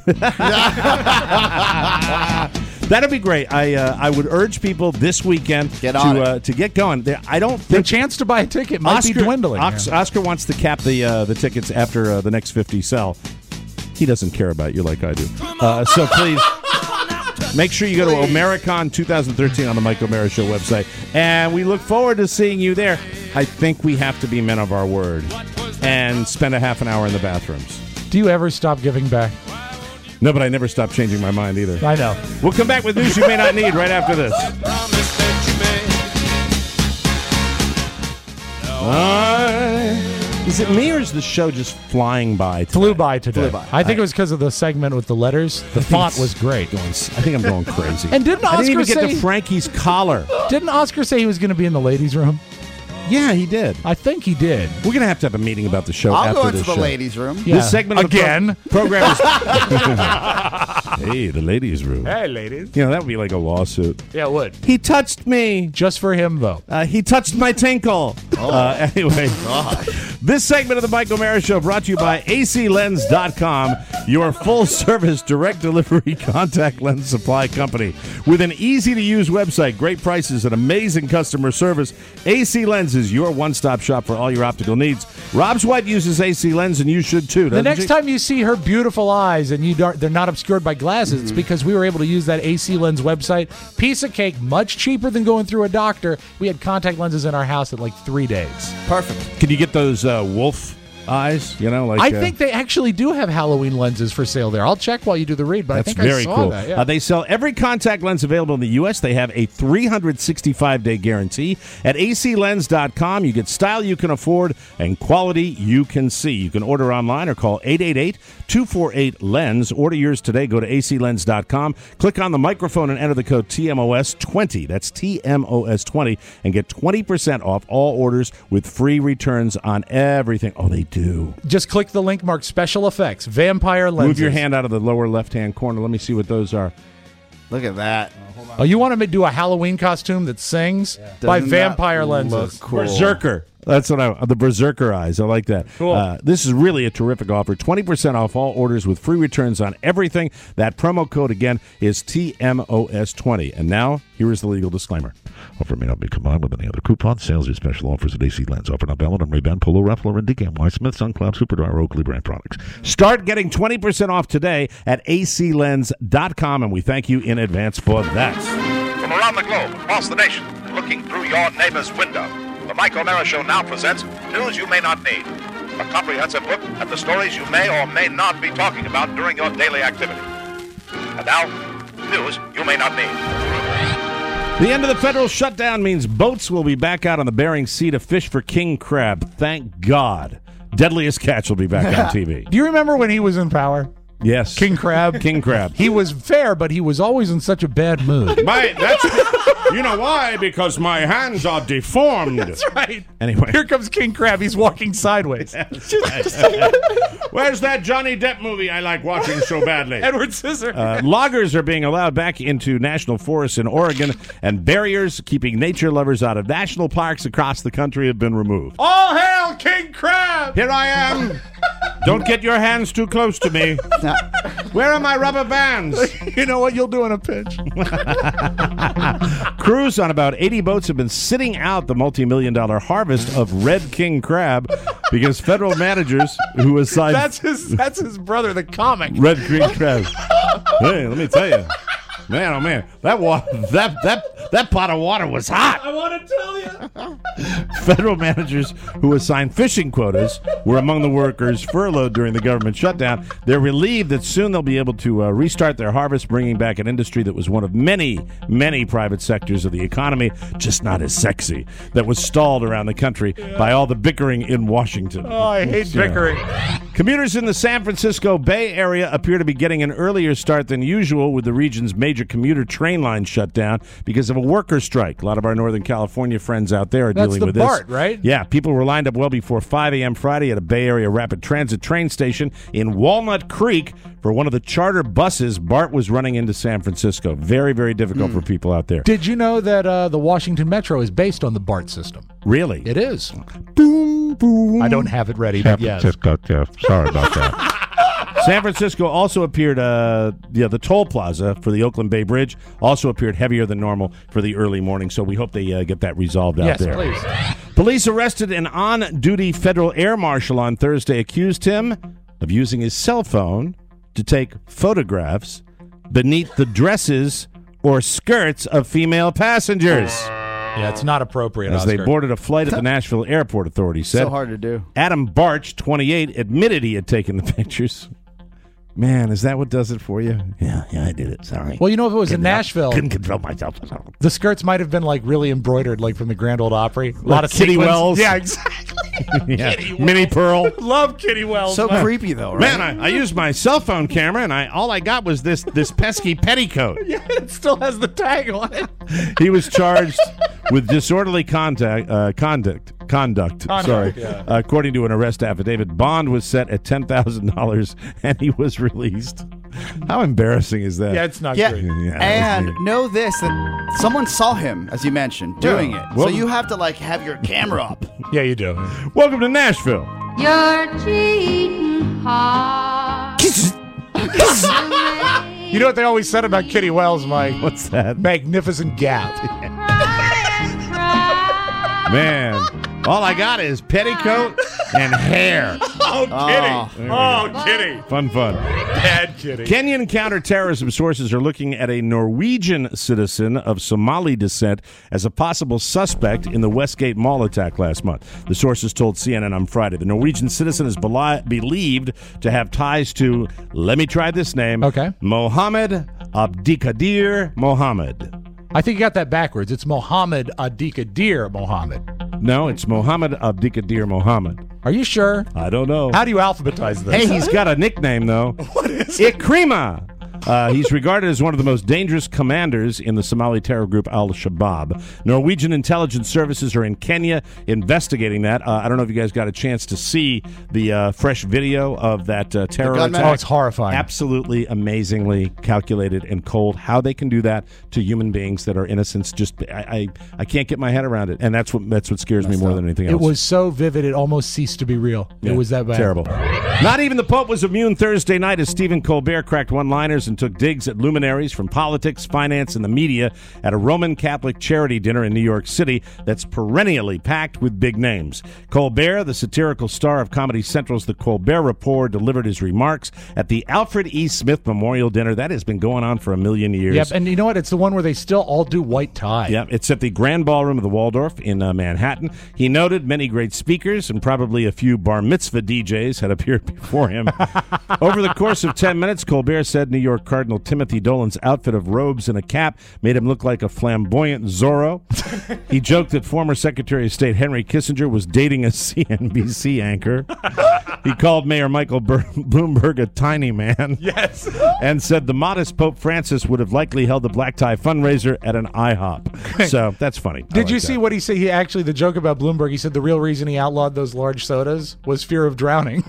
Speaker 3: That'd be great. I would urge people this weekend to get going. I don't think
Speaker 4: the chance to buy a ticket might be dwindling.
Speaker 3: Oscar wants to cap the tickets after the next 50 sell. He doesn't care about you like I do. So please make sure you go to Americon 2013 on the Mike O'Mara Show website, and we look forward to seeing you there. I think we have to be men of our word and spend a half an hour in the bathrooms.
Speaker 4: Do you ever stop giving back?
Speaker 3: No, but I never stop changing my mind either.
Speaker 4: I know.
Speaker 3: We'll come back with news you may not need right after this. Is it me or is the show just flying by today?
Speaker 4: Flew by today.
Speaker 6: Flew by.
Speaker 4: I think it was because of the segment with the letters. The font was great.
Speaker 3: I think I'm going crazy.
Speaker 4: And didn't
Speaker 3: I didn't
Speaker 4: Oscar
Speaker 3: even get
Speaker 4: say
Speaker 3: to Frankie's collar.
Speaker 4: Didn't Oscar say he was going to be in the ladies' room?
Speaker 3: Yeah, he did.
Speaker 4: I think he did.
Speaker 3: We're going to have a meeting about the show
Speaker 6: I'll
Speaker 3: after
Speaker 6: go into
Speaker 3: this
Speaker 6: the
Speaker 3: show.
Speaker 6: ladies' room.
Speaker 4: Yeah.
Speaker 3: This segment of
Speaker 4: Again.
Speaker 3: the program is... Hey, the ladies' room.
Speaker 4: Hey, ladies.
Speaker 3: You know, that would be like a lawsuit.
Speaker 4: Yeah, it would.
Speaker 3: He touched me.
Speaker 4: Just for him, though.
Speaker 3: He touched my tinkle. Anyway, this segment of the Mike O'Mara Show brought to you by ACLens.com, your full-service direct delivery contact lens supply company. With an easy-to-use website, great prices, and amazing customer service, AC Lens is your one-stop shop for all your optical needs. Rob's wife uses AC Lens, and you should too.
Speaker 4: The next time you see her beautiful eyes and they're not obscured by glasses, it's because we were able to use that AC Lens website. Piece of cake, much cheaper than going through a doctor. We had contact lenses in our house in like 3 days.
Speaker 6: Perfect.
Speaker 3: Can you get those wolf eyes? You know, like
Speaker 4: I think they actually do have Halloween lenses for sale there. I'll check while you do the read, but
Speaker 3: that's
Speaker 4: I think
Speaker 3: very
Speaker 4: I saw
Speaker 3: cool.
Speaker 4: that. Yeah.
Speaker 3: They sell every contact lens available in the U.S. They have a 365-day guarantee. At aclens.com, you get style you can afford and quality you can see. You can order online or call 888-248-LENS. Order yours today. Go to aclens.com. Click on the microphone and enter the code TMOS20. That's TMOS20 and get 20% off all orders with free returns on everything. Oh, they do.
Speaker 4: Just click the link marked special effects, vampire lenses.
Speaker 3: Move your hand out of the lower left-hand corner. Let me see what those are.
Speaker 6: Look at that.
Speaker 4: Oh, you want to do a Halloween costume that sings? By
Speaker 6: Doesn't
Speaker 4: vampire
Speaker 6: that
Speaker 4: lenses.
Speaker 6: look cool?
Speaker 3: Berserker. That's what the Berserker eyes. I like that.
Speaker 4: Cool.
Speaker 3: This is really a terrific offer. 20% off all orders with free returns on everything. That promo code, again, is TMOS20. And now, here is the legal disclaimer.
Speaker 12: Offer may not be combined with any other coupon. Sales or special offers at AC Lens. Offer not valid on Ray-Ban, Polo, Ralph Lauren, DKNY, Smith, SunCloud, Superdry, or Oakley brand products.
Speaker 3: Start getting 20% off today at aclens.com, and we thank you in advance for that.
Speaker 19: From around the globe, across the nation, and looking through your neighbor's window, the Mike O'Mara Show now presents News You May Not Need, a comprehensive look at the stories you may or may not be talking about during your daily activity. And now, News You May Not Need.
Speaker 3: The end of the federal shutdown means boats will be back out on the Bering Sea to fish for king crab. Thank God. Deadliest Catch will be back on TV.
Speaker 4: Do you remember when he was in power?
Speaker 3: Yes.
Speaker 4: King Crab?
Speaker 3: King Crab.
Speaker 4: He was fair, but he was always in such a bad mood.
Speaker 3: You know why? Because my hands are deformed.
Speaker 4: That's right.
Speaker 3: Anyway.
Speaker 4: Here comes King Crab. He's walking sideways.
Speaker 3: Where's that Johnny Depp movie I like watching so badly?
Speaker 4: Edward Scissorhands.
Speaker 3: Loggers are being allowed back into national forests in Oregon, and barriers keeping nature lovers out of national parks across the country have been removed.
Speaker 4: All hail King Crab!
Speaker 3: Here I am. Don't get your hands too close to me. Where are my rubber bands?
Speaker 4: You know what you'll do in a pinch.
Speaker 3: Crews on about 80 boats have been sitting out the multi-million-dollar harvest of red king crab because federal managers who assigned...
Speaker 4: That's his brother, the comic.
Speaker 3: Red king crab. Hey, let me tell you. Man, oh man, that pot of water was hot.
Speaker 4: I want to tell you.
Speaker 3: Federal managers who assigned fishing quotas were among the workers furloughed during the government shutdown. They're relieved that soon they'll be able to restart their harvest, bringing back an industry that was one of many, many private sectors of the economy, just not as sexy, that was stalled around the country by all the bickering in Washington.
Speaker 4: Oh, I hate bickering.
Speaker 3: Commuters in the San Francisco Bay Area appear to be getting an earlier start than usual with the region's major commuter train line shut down because of a worker strike. A lot of our Northern California friends out there are dealing with this.
Speaker 4: That's the BART, right?
Speaker 3: Yeah, people were lined up well before 5 a.m. Friday at a Bay Area rapid transit train station in Walnut Creek for one of the charter buses BART was running into San Francisco. Very, very difficult for people out there.
Speaker 4: Did you know that the Washington Metro is based on the BART system?
Speaker 3: Really?
Speaker 4: It is.
Speaker 3: Boom, boom.
Speaker 4: I don't have it ready, but yes.
Speaker 12: Sorry about that.
Speaker 3: San Francisco also appeared, the toll plaza for the Oakland Bay Bridge also appeared heavier than normal for the early morning, so we hope they get that resolved out there.
Speaker 4: Yes, please.
Speaker 3: Police arrested an on-duty federal air marshal on Thursday, accused him of using his cell phone to take photographs beneath the dresses or skirts of female passengers.
Speaker 4: Yeah, it's not appropriate,
Speaker 3: As
Speaker 4: Oscar.
Speaker 3: they boarded a flight at the Nashville airport, authorities said.
Speaker 6: So hard to do.
Speaker 3: Adam Barch, 28, admitted he had taken the pictures. Man, is that what does it for you? Yeah, I did it. Sorry.
Speaker 4: Well, you know, if it was in Nashville,
Speaker 3: couldn't control myself.
Speaker 4: the skirts might have been like really embroidered, like from the Grand Old Opry. A lot of
Speaker 3: Kitty
Speaker 4: sequins.
Speaker 3: Wells.
Speaker 4: Yeah, exactly.
Speaker 3: Yeah.
Speaker 4: Kitty Wells.
Speaker 3: Minnie Pearl.
Speaker 4: Love Kitty Wells.
Speaker 6: So
Speaker 4: man.
Speaker 6: creepy though, right?
Speaker 3: Man, I used my cell phone camera, and all I got was this pesky petticoat.
Speaker 4: Yeah, it still has the tag on it.
Speaker 3: He was charged with disorderly conduct Conduct. Sorry.
Speaker 4: Yeah.
Speaker 3: According to an arrest affidavit, bond was set at $10,000 and he was released. How embarrassing is that?
Speaker 4: Yeah, it's not
Speaker 6: Yeah,
Speaker 4: great.
Speaker 6: and know this, that someone saw him, as you mentioned, doing it.
Speaker 3: Well-
Speaker 6: so you have to, like, have your camera up.
Speaker 4: Yeah, you do.
Speaker 3: Welcome to Nashville.
Speaker 13: You're cheating hard.
Speaker 4: You know what they always said about Kitty Wells, Mike?
Speaker 3: What's that?
Speaker 4: Magnificent gap.
Speaker 3: Man, all I got is petticoat and hair.
Speaker 4: Oh, Kitty. Oh, Kitty.
Speaker 3: Fun.
Speaker 4: Bad Kitty.
Speaker 3: Kenyan counterterrorism sources are looking at a Norwegian citizen of Somali descent as a possible suspect in the Westgate Mall attack last month. The sources told CNN on Friday. The Norwegian citizen is believed to have ties to, let me try this name, Mohammed Abdikadir Mohammed.
Speaker 4: I think you got that backwards. It's Mohammed Abdikadir Mohammed.
Speaker 3: No, it's Mohammed Abdikadir Mohammed.
Speaker 4: Are you sure?
Speaker 3: I don't know.
Speaker 4: How do you alphabetize this?
Speaker 3: Hey, he's got a nickname, though.
Speaker 4: What is it?
Speaker 3: Ikrima. He's regarded as one of the most dangerous commanders in the Somali terror group Al-Shabaab. Norwegian intelligence services are in Kenya investigating that. I don't know if you guys got a chance to see the fresh video of that terror attack.
Speaker 4: Oh, it's horrifying.
Speaker 3: Absolutely amazingly calculated and cold. How they can do that to human beings that are innocents, just I can't get my head around it. And that's what scares me more than anything else.
Speaker 4: It was so vivid, it almost ceased to be real.
Speaker 3: Yeah,
Speaker 4: it was that bad.
Speaker 3: Terrible. Not even the Pope was immune Thursday night as Stephen Colbert cracked one-liners and took digs at luminaries from politics, finance, and the media at a Roman Catholic charity dinner in New York City that's perennially packed with big names. Colbert, the satirical star of Comedy Central's The Colbert Report, delivered his remarks at the Alfred E. Smith Memorial Dinner. That has been going on for a million years.
Speaker 4: Yep, and you know what? It's the one where they still all do white tie.
Speaker 3: Yeah, it's at the Grand Ballroom of the Waldorf in Manhattan. He noted many great speakers and probably a few bar mitzvah DJs had appeared before him. Over the course of 10 minutes, Colbert said New York Cardinal Timothy Dolan's outfit of robes and a cap made him look like a flamboyant Zorro. He joked that former Secretary of State Henry Kissinger was dating a CNBC anchor. He called Mayor Michael Bloomberg a tiny man.
Speaker 4: Yes.
Speaker 3: And said the modest Pope Francis would have likely held the black tie fundraiser at an IHOP. So that's funny.
Speaker 4: Did you see what he said? He actually, the joke about Bloomberg, he said the real reason he outlawed those large sodas was fear of drowning.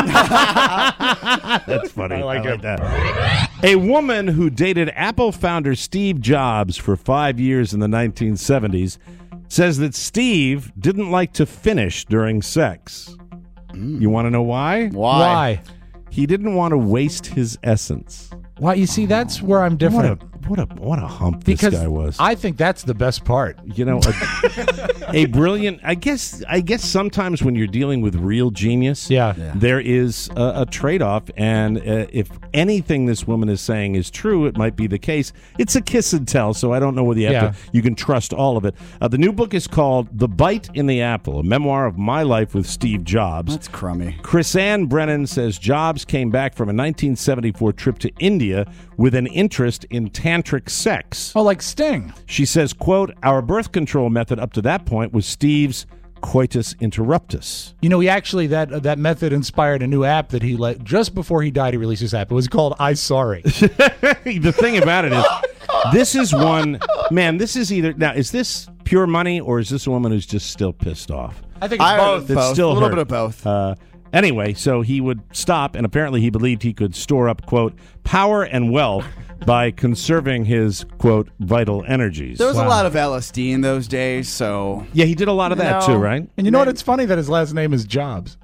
Speaker 3: That's funny. I like that. A woman who dated Apple founder Steve Jobs for 5 years in the 1970s says that Steve didn't like to finish during sex. You want to know why?
Speaker 4: Why?
Speaker 3: He didn't want to waste his essence.
Speaker 4: Why? You see, that's where I'm different.
Speaker 3: What a hump
Speaker 4: because
Speaker 3: this guy was.
Speaker 4: I think that's the best part.
Speaker 3: You know, a brilliant. I guess sometimes when you're dealing with real genius, there is a trade-off, and if anything this woman is saying is true, it might be the case. It's a kiss and tell, so I don't know whether you can trust all of it. The new book is called "The Bite in the Apple: A Memoir of My Life with Steve Jobs."
Speaker 6: That's crummy.
Speaker 3: Chris Ann Brennan says Jobs came back from a 1974 trip to India with an interest in tantric sex.
Speaker 4: Oh, like Sting.
Speaker 3: She says, quote, "Our birth control method up to that point was Steve's coitus interruptus."
Speaker 4: You know, he actually, that method inspired a new app that he let, just before he died, he released this app. It was called iSorry.
Speaker 3: The thing about it is, this is one, man, this is either, now, is this pure money or is this a woman who's just still pissed off?
Speaker 4: I think it's both.
Speaker 3: It's still
Speaker 6: a little
Speaker 3: hurt.
Speaker 6: bit of both.
Speaker 3: Anyway, so he would stop, and apparently he believed he could store up, quote, power and wealth by conserving his, quote, vital energies.
Speaker 6: There was a lot of LSD in those days, so...
Speaker 3: Yeah, he did a lot of that too, right?
Speaker 4: And you know what? It's funny that his last name is Jobs.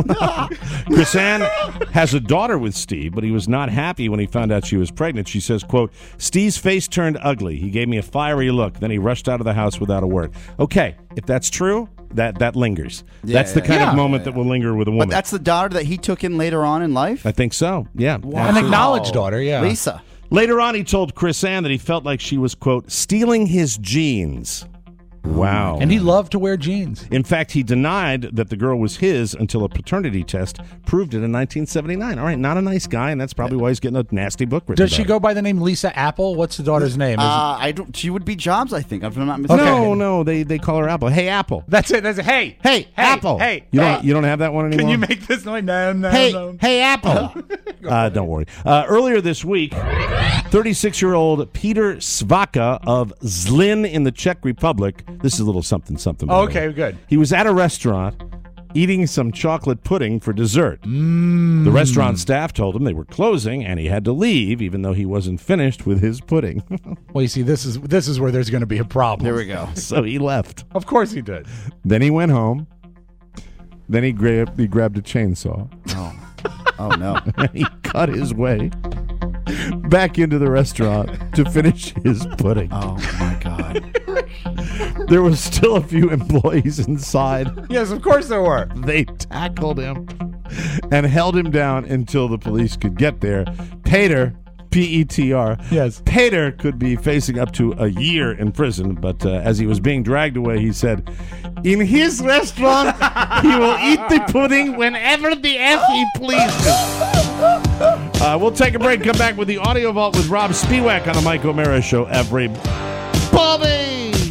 Speaker 3: Chris Ann has a daughter with Steve, but he was not happy when he found out she was pregnant. She says, quote, "Steve's face turned ugly. He gave me a fiery look. Then he rushed out of the house without a word." Okay, if that's true, that lingers. That's the kind of moment that will linger with a woman.
Speaker 6: But that's the daughter that he took in later on in life?
Speaker 3: I think so, yeah.
Speaker 4: An acknowledged daughter, yeah.
Speaker 6: Lisa.
Speaker 3: Later on, he told Chris Ann that he felt like she was, quote, stealing his jeans. Wow.
Speaker 4: And he loved to wear jeans.
Speaker 3: In fact, he denied that the girl was his until a paternity test proved it in 1979. All right, not a nice guy, and that's probably why he's getting a nasty book written
Speaker 4: Does she
Speaker 3: about
Speaker 4: go by the name Lisa Apple? What's the daughter's name?
Speaker 6: I don't. She would be Jobs, I think, if I'm not mistaken.
Speaker 3: No, they call her Apple. Hey, Apple.
Speaker 4: That's it. Hey,
Speaker 3: Apple.
Speaker 4: Hey,
Speaker 3: You don't have that one anymore?
Speaker 4: Can you make this noise? No.
Speaker 3: Hey, Apple. Don't worry. Earlier this week, 36-year-old Peter Svaka of Zlin in the Czech Republic This is a little something. by
Speaker 4: Oh,
Speaker 3: the way.
Speaker 4: okay, good.
Speaker 3: He was at a restaurant eating some chocolate pudding for dessert. The restaurant staff told him they were closing and he had to leave even though he wasn't finished with his pudding.
Speaker 4: Well, you see, this is where there's going to be a problem.
Speaker 6: There we go.
Speaker 3: So he left.
Speaker 4: Of course he did.
Speaker 3: Then he went home. Then he grabbed a chainsaw.
Speaker 6: Oh no.
Speaker 3: And he cut his way back into the restaurant to finish his pudding.
Speaker 6: Oh my God.
Speaker 3: There was still a few employees inside.
Speaker 4: Yes, of course there were.
Speaker 3: They tackled him and held him down until the police could get there. Pater, P-E-T-R.
Speaker 4: Yes.
Speaker 3: Pater could be facing up to a year in prison, but as he was being dragged away, he said, "In his restaurant, he will eat the pudding whenever the F he pleases." We'll take a break, come back with the Audio Vault with Rob Spiewak on the Mike O'Mara Show. Everybody!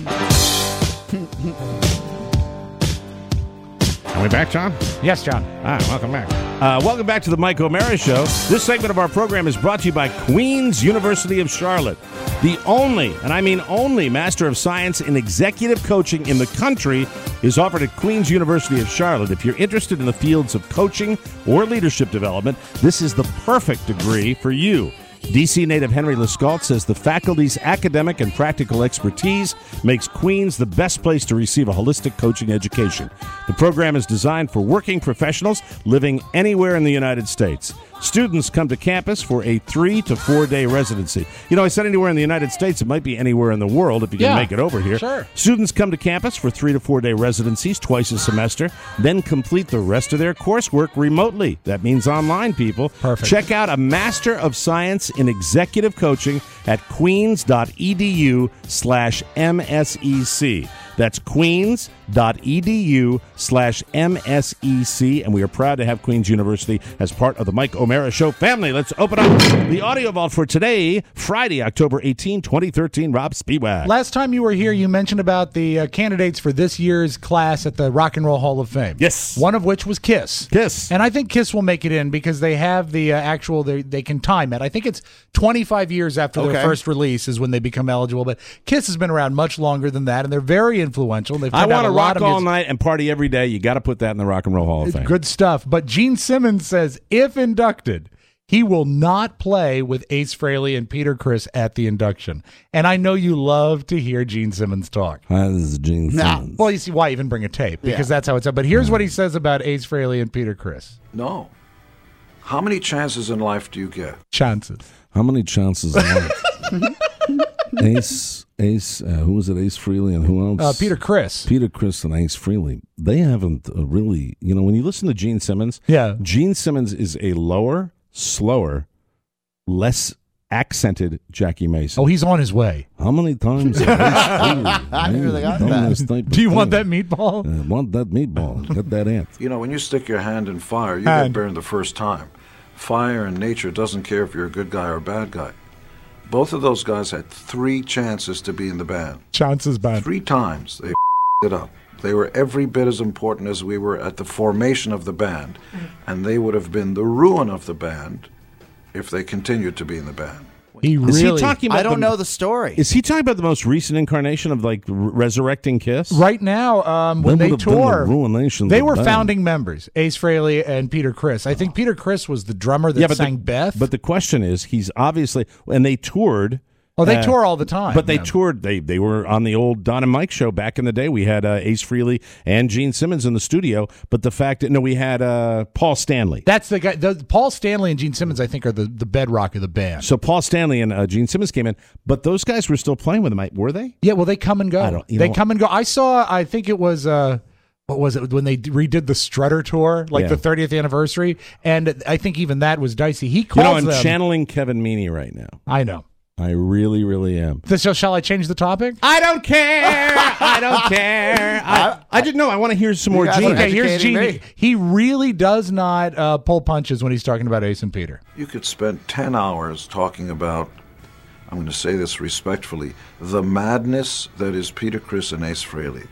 Speaker 3: Are we back, John?
Speaker 4: Yes, John.
Speaker 3: Welcome back. Welcome back to the Mike O'Mara Show. This segment of our program is brought to you by Queen's University of Charlotte. The only, and I mean only, Master of Science in Executive Coaching in the country is offered at Queen's University of Charlotte. If you're interested in the fields of coaching or leadership development, this is the perfect degree for you. DC native Henry Lescault says the faculty's academic and practical expertise makes Queens the best place to receive a holistic coaching education. The program is designed for working professionals living anywhere in the United States. Students come to campus for a 3 to 4 day residency. You know, I said anywhere in the United States. It might be anywhere in the world if you can make it over here.
Speaker 4: Sure.
Speaker 3: Students come to campus for 3 to 4 day residencies twice a semester, then complete the rest of their coursework remotely. That means online, people.
Speaker 4: Perfect.
Speaker 3: Check out a Master of Science in Executive Coaching at queens.edu/MSEC. That's queens.edu/MSEC, and we are proud to have Queens University as part of the Mike O'Mara Show family. Let's open up the Audio Vault for today, Friday, October 18, 2013. Rob Spiewak.
Speaker 4: Last time you were here, you mentioned about the candidates for this year's class at the Rock and Roll Hall of Fame.
Speaker 3: Yes.
Speaker 4: One of which was Kiss.
Speaker 3: Kiss.
Speaker 4: And I think Kiss will make it in because they have the they can time it. I think it's 25 years after their first release is when they become eligible, but Kiss has been around much longer than that, and they're very influential. They've
Speaker 3: I want to rock
Speaker 4: of
Speaker 3: all night and party every day. You got to put that in the Rock and Roll Hall of Fame.
Speaker 4: Good stuff. But Gene Simmons says if inducted, he will not play with Ace Frehley and Peter Criss at the induction. And I know you love to hear Gene Simmons talk.
Speaker 3: Hi, this is Gene Simmons.
Speaker 4: Well, you see, why even bring a tape? Because that's how it's up. But here's what he says about Ace Frehley and Peter Criss.
Speaker 20: No. How many chances in life do you get?
Speaker 4: Chances.
Speaker 3: How many chances in life? Ace, who was it? Ace Frehley and who else?
Speaker 4: Peter Criss.
Speaker 3: Peter Criss and Ace Frehley. They haven't really, when you listen to Gene Simmons, Gene Simmons is a lower, slower, less accented Jackie Mason.
Speaker 4: Oh, he's on his way.
Speaker 3: How many times?
Speaker 6: I didn't really got that.
Speaker 4: Do you want that meatball?
Speaker 3: I want that meatball. Get that ant.
Speaker 20: When you stick your hand in fire, you get burned the first time. Fire and nature doesn't care if you're a good guy or a bad guy. Both of those guys had 3 chances to be in the band.
Speaker 4: Chances bad.
Speaker 20: 3 times they it up. They were every bit as important as we were at the formation of the band, and they would have been the ruin of the band if they continued to be in the band.
Speaker 3: Is he talking about
Speaker 6: I don't know the story.
Speaker 3: Is he talking about the most recent incarnation of resurrecting Kiss?
Speaker 4: Right now, when they tour, they were founding members, Ace Frehley and Peter Criss. I think Peter Criss was the drummer that sang Beth.
Speaker 3: But the question is, he's obviously, and they toured.
Speaker 4: Oh, they tour all the time.
Speaker 3: But they toured. They were on the old Don and Mike show back in the day. We had Ace Frehley and Gene Simmons in the studio. But the fact that we had Paul Stanley.
Speaker 4: That's the guy. Paul Stanley and Gene Simmons, I think, are the bedrock of the band.
Speaker 3: So Paul Stanley and Gene Simmons came in, but those guys were still playing with them, were they?
Speaker 4: Yeah. Well, they come and go. Come and go. I saw. I think it was. What was it when they redid the Strutter tour, the 30th anniversary? And I think even that was dicey. He calls
Speaker 3: I'm channeling Kevin Meaney right now.
Speaker 4: I know.
Speaker 3: I really, really am.
Speaker 4: So shall I change the topic?
Speaker 3: I don't care. I don't care. I didn't know. I want to hear some more Gene.
Speaker 4: Okay, here's Gene. He really does not pull punches when he's talking about Ace and Peter.
Speaker 20: You could spend 10 hours talking about, I'm going to say this respectfully, the madness that is Peter Criss and Ace Frehley.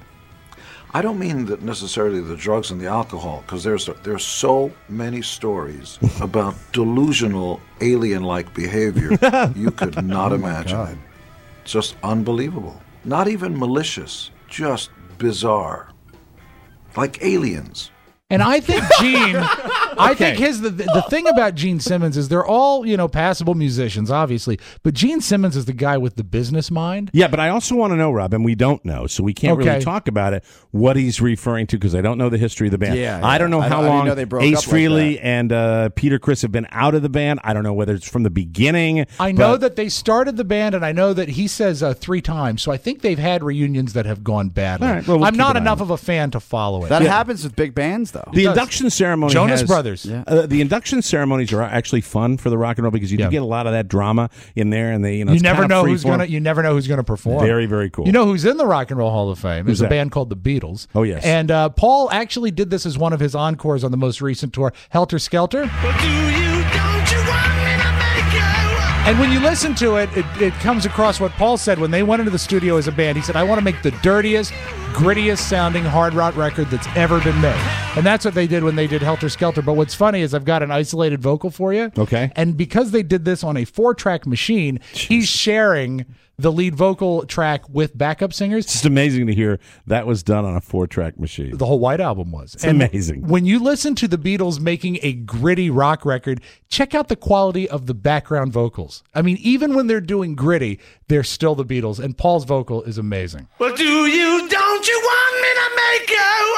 Speaker 20: I don't mean that necessarily the drugs and the alcohol, because there's so many stories about delusional alien-like behavior you could not imagine it. Just unbelievable. Not even malicious, just bizarre. Like aliens.
Speaker 4: And I think Gene, I think the thing about Gene Simmons is they're all, passable musicians, obviously. But Gene Simmons is the guy with the business mind.
Speaker 3: Yeah, but I also want to know, Rob, and we don't know, so we can't really talk about it, what he's referring to, because I don't know the history of the band.
Speaker 6: Yeah,
Speaker 3: I don't know how long
Speaker 6: they broke
Speaker 3: Ace
Speaker 6: up like
Speaker 3: Frehley
Speaker 6: that.
Speaker 3: and Peter Criss have been out of the band. I don't know whether it's from the beginning.
Speaker 4: I know that they started the band, and I know that he says 3 times. So I think they've had reunions that have gone badly.
Speaker 3: All right, well, we'll
Speaker 4: I'm
Speaker 3: keep
Speaker 4: not
Speaker 3: an eye
Speaker 4: enough
Speaker 3: on
Speaker 4: of a fan to follow it.
Speaker 6: That happens with big bands, though.
Speaker 3: The induction ceremony
Speaker 4: Jonas
Speaker 3: has-
Speaker 4: Brothers.
Speaker 3: the induction ceremonies are actually fun for the rock and roll because you do get a lot of that drama in there, and they
Speaker 4: You
Speaker 3: it's
Speaker 4: never
Speaker 3: kind of
Speaker 4: know who's
Speaker 3: freeform.
Speaker 4: gonna. You never know who's gonna perform.
Speaker 3: Very, very cool.
Speaker 4: You know who's in the Rock and Roll Hall of Fame?
Speaker 3: Who's
Speaker 4: Is a
Speaker 3: that?
Speaker 4: band called the Beatles.
Speaker 3: Oh, yes.
Speaker 4: And Paul actually did this as one of his encores on the most recent tour, Helter Skelter. And when you listen to it, it comes across what Paul said when they went into the studio as a band. He said, I want to make the dirtiest, grittiest sounding hard rock record that's ever been made. And that's what they did when they did Helter Skelter. But what's funny is I've got an isolated vocal for you.
Speaker 3: Okay.
Speaker 4: And because they did this on a 4-track machine, he's sharing the lead vocal track with backup singers.
Speaker 3: It's just amazing to hear that was done on a 4-track machine.
Speaker 4: The whole White Album was.
Speaker 3: It's amazing.
Speaker 4: When you listen to the Beatles making a gritty rock record, check out the quality of the background vocals. I mean, even when they're doing gritty, they're still the Beatles, and Paul's vocal is amazing.
Speaker 11: Well, don't you want me to make you?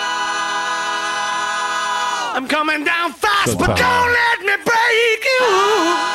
Speaker 11: I'm coming down fast,
Speaker 3: So
Speaker 11: but
Speaker 3: tough.
Speaker 11: don't let me break you.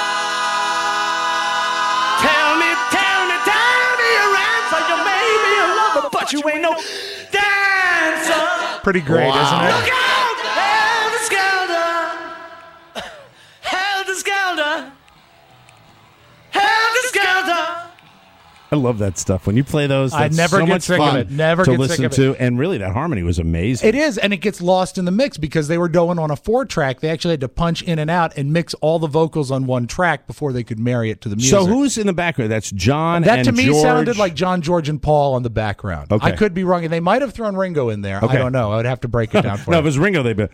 Speaker 11: Tell me your answer. You may be a lover, but you ain't no dancer.
Speaker 4: Pretty great, isn't it?
Speaker 11: Look out! Helter Skelter! Helter Skelter! Helter Skelter!
Speaker 3: I love that stuff. When you play those,
Speaker 4: I
Speaker 3: that's
Speaker 4: never
Speaker 3: so
Speaker 4: get
Speaker 3: much
Speaker 4: sick of
Speaker 3: fun
Speaker 4: it. Never
Speaker 3: to
Speaker 4: get sick
Speaker 3: listen
Speaker 4: of it.
Speaker 3: to. And really, that harmony was amazing.
Speaker 4: It is, and it gets lost in the mix because they were going on a 4-track. They actually had to punch in and out and mix all the vocals on one track before they could marry it to the music.
Speaker 3: So who's in the background? That's John
Speaker 4: That
Speaker 3: and
Speaker 4: to me
Speaker 3: George.
Speaker 4: sounded like John, George, and Paul on the background.
Speaker 3: Okay.
Speaker 4: I could be wrong, and they might have thrown Ringo in there.
Speaker 3: Okay.
Speaker 4: I don't know. I would have to break it down for
Speaker 3: No,
Speaker 4: you.
Speaker 3: if it was Ringo, they'd be,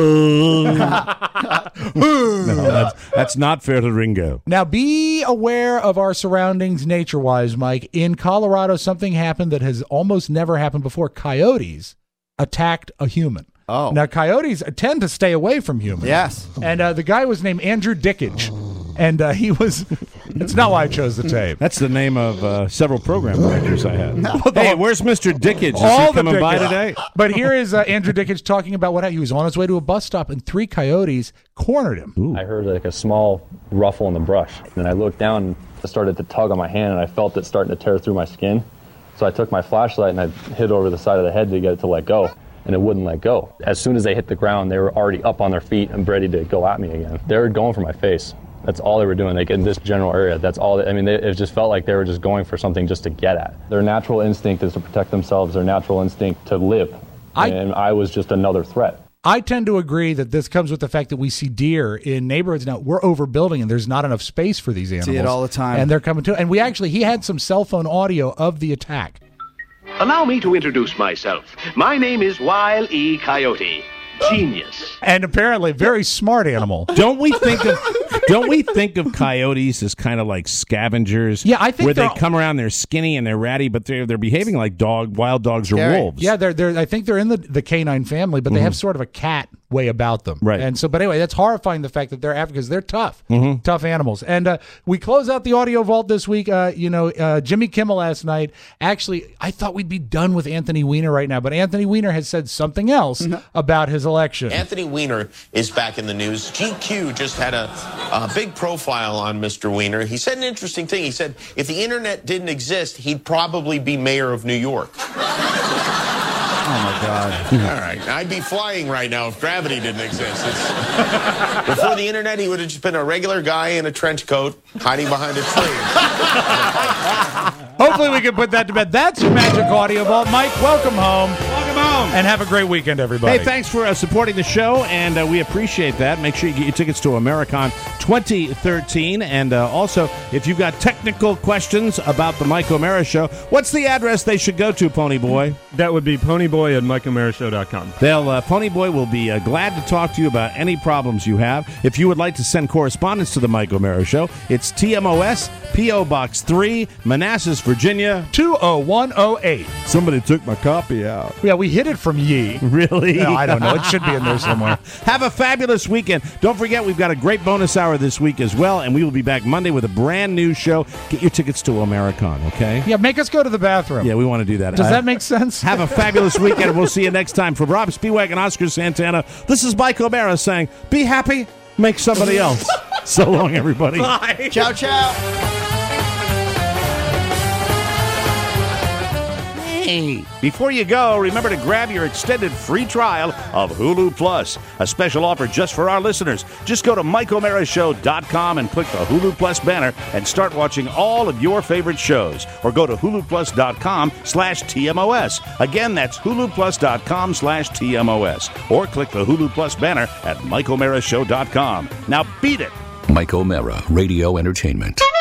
Speaker 3: no, that's not fair to Ringo.
Speaker 4: Now, be aware of our surroundings nature-wise, Mike. In Colorado, something happened that has almost never happened before. Coyotes attacked a human.
Speaker 6: Oh.
Speaker 4: Now, coyotes tend to stay away from humans.
Speaker 6: Yes.
Speaker 4: And the guy was named Andrew Dickage. And he was... It's not why I chose the tape.
Speaker 3: That's the name of several program directors I had. Hey, where's Mr. Dickage? Is
Speaker 4: All
Speaker 3: he
Speaker 4: the
Speaker 3: coming by
Speaker 4: Dickage.
Speaker 3: today?
Speaker 4: But here is Andrew Dickage talking about what he was on his way to a bus stop, and 3 coyotes cornered him.
Speaker 21: I heard like a small ruffle in the brush. And then I looked down and it started to tug on my hand, and I felt it starting to tear through my skin. So I took my flashlight and I hit over the side of the head to get it to let go, and it wouldn't let go. As soon as they hit the ground, they were already up on their feet and ready to go at me again. They were going for my face. That's all they were doing, like in this general area. That's all. It just felt like they were just going for something just to get at. Their natural instinct is to protect themselves. Their natural instinct to live. And I was just another threat.
Speaker 4: I tend to agree that this comes with the fact that we see deer in neighborhoods now. We're overbuilding, and there's not enough space for these animals.
Speaker 6: See it all the time.
Speaker 4: And they're coming to. And he had some cell phone audio of the attack.
Speaker 22: Allow me to introduce myself. My name is Wile E. Coyote. Genius.
Speaker 4: And apparently, very smart animal.
Speaker 3: Don't we think of coyotes as kind of like scavengers?
Speaker 4: Yeah, I think
Speaker 3: where they
Speaker 4: they're-
Speaker 3: come around, they're skinny and they're ratty, but they're behaving like wild dogs or wolves.
Speaker 4: Yeah, they're. I think they're in the canine family, but they have sort of a cat way about them.
Speaker 3: Right.
Speaker 4: And so, but anyway, that's horrifying. The fact that they're because they're tough,
Speaker 3: Mhm.
Speaker 4: tough animals. And we close out the audio vault this week. Jimmy Kimmel last night. Actually, I thought we'd be done with Anthony Weiner right now, but Anthony Weiner has said something else about his election.
Speaker 23: Anthony Weiner is back in the news. GQ just had a big profile on Mr. Weiner. He said an interesting thing. He said, if the internet didn't exist, he'd probably be mayor of New York.
Speaker 6: Oh, my God.
Speaker 23: All right. I'd be flying right now if gravity didn't exist. Before the internet, he would have just been a regular guy in a trench coat hiding behind a tree.
Speaker 4: Hopefully, we can put that to bed. That's your magic audio vault. Mike, welcome home.
Speaker 3: 'em home.
Speaker 4: And have a great weekend, everybody.
Speaker 3: Hey, thanks for supporting the show, and we appreciate that. Make sure you get your tickets to Americon 2013. And also, if you've got technical questions about the Mike O'Mara Show, what's the address they should go to, Pony Boy?
Speaker 5: That would be ponyboy at MikeO'MaraShow.com.
Speaker 3: Pony Boy will be glad to talk to you about any problems you have. If you would like to send correspondence to the Mike O'Mara Show, it's TMOS, P.O. Box 3, Manassas, Virginia,
Speaker 4: 20108.
Speaker 3: Somebody took my copy out.
Speaker 4: Yeah, we hid it from Yee.
Speaker 3: Really?
Speaker 4: No, I don't know. It should be in there somewhere.
Speaker 3: Have a fabulous weekend. Don't forget, we've got a great bonus hour this week as well, and we will be back Monday with a brand new show. Get your tickets to Americon, okay?
Speaker 4: Yeah, make us go to the bathroom.
Speaker 3: Yeah, we want to do that.
Speaker 4: Does that make sense?
Speaker 3: Have a fabulous weekend, and we'll see you next time. For Rob Spiewak and Oscar Santana, this is Mike O'Mara saying, be happy, make somebody else. So long, everybody.
Speaker 4: Bye.
Speaker 6: Ciao, ciao.
Speaker 3: Hey, before you go, remember to grab your extended free trial of Hulu Plus. A special offer just for our listeners. Just go to MikeO'MaraShow.com and click the Hulu Plus banner and start watching all of your favorite shows. Or go to HuluPlus.com/TMOS. Again, that's HuluPlus.com/TMOS. Or click the Hulu Plus banner at MikeO'MaraShow.com. Now beat it.
Speaker 1: Mike O'Mara, Radio Entertainment.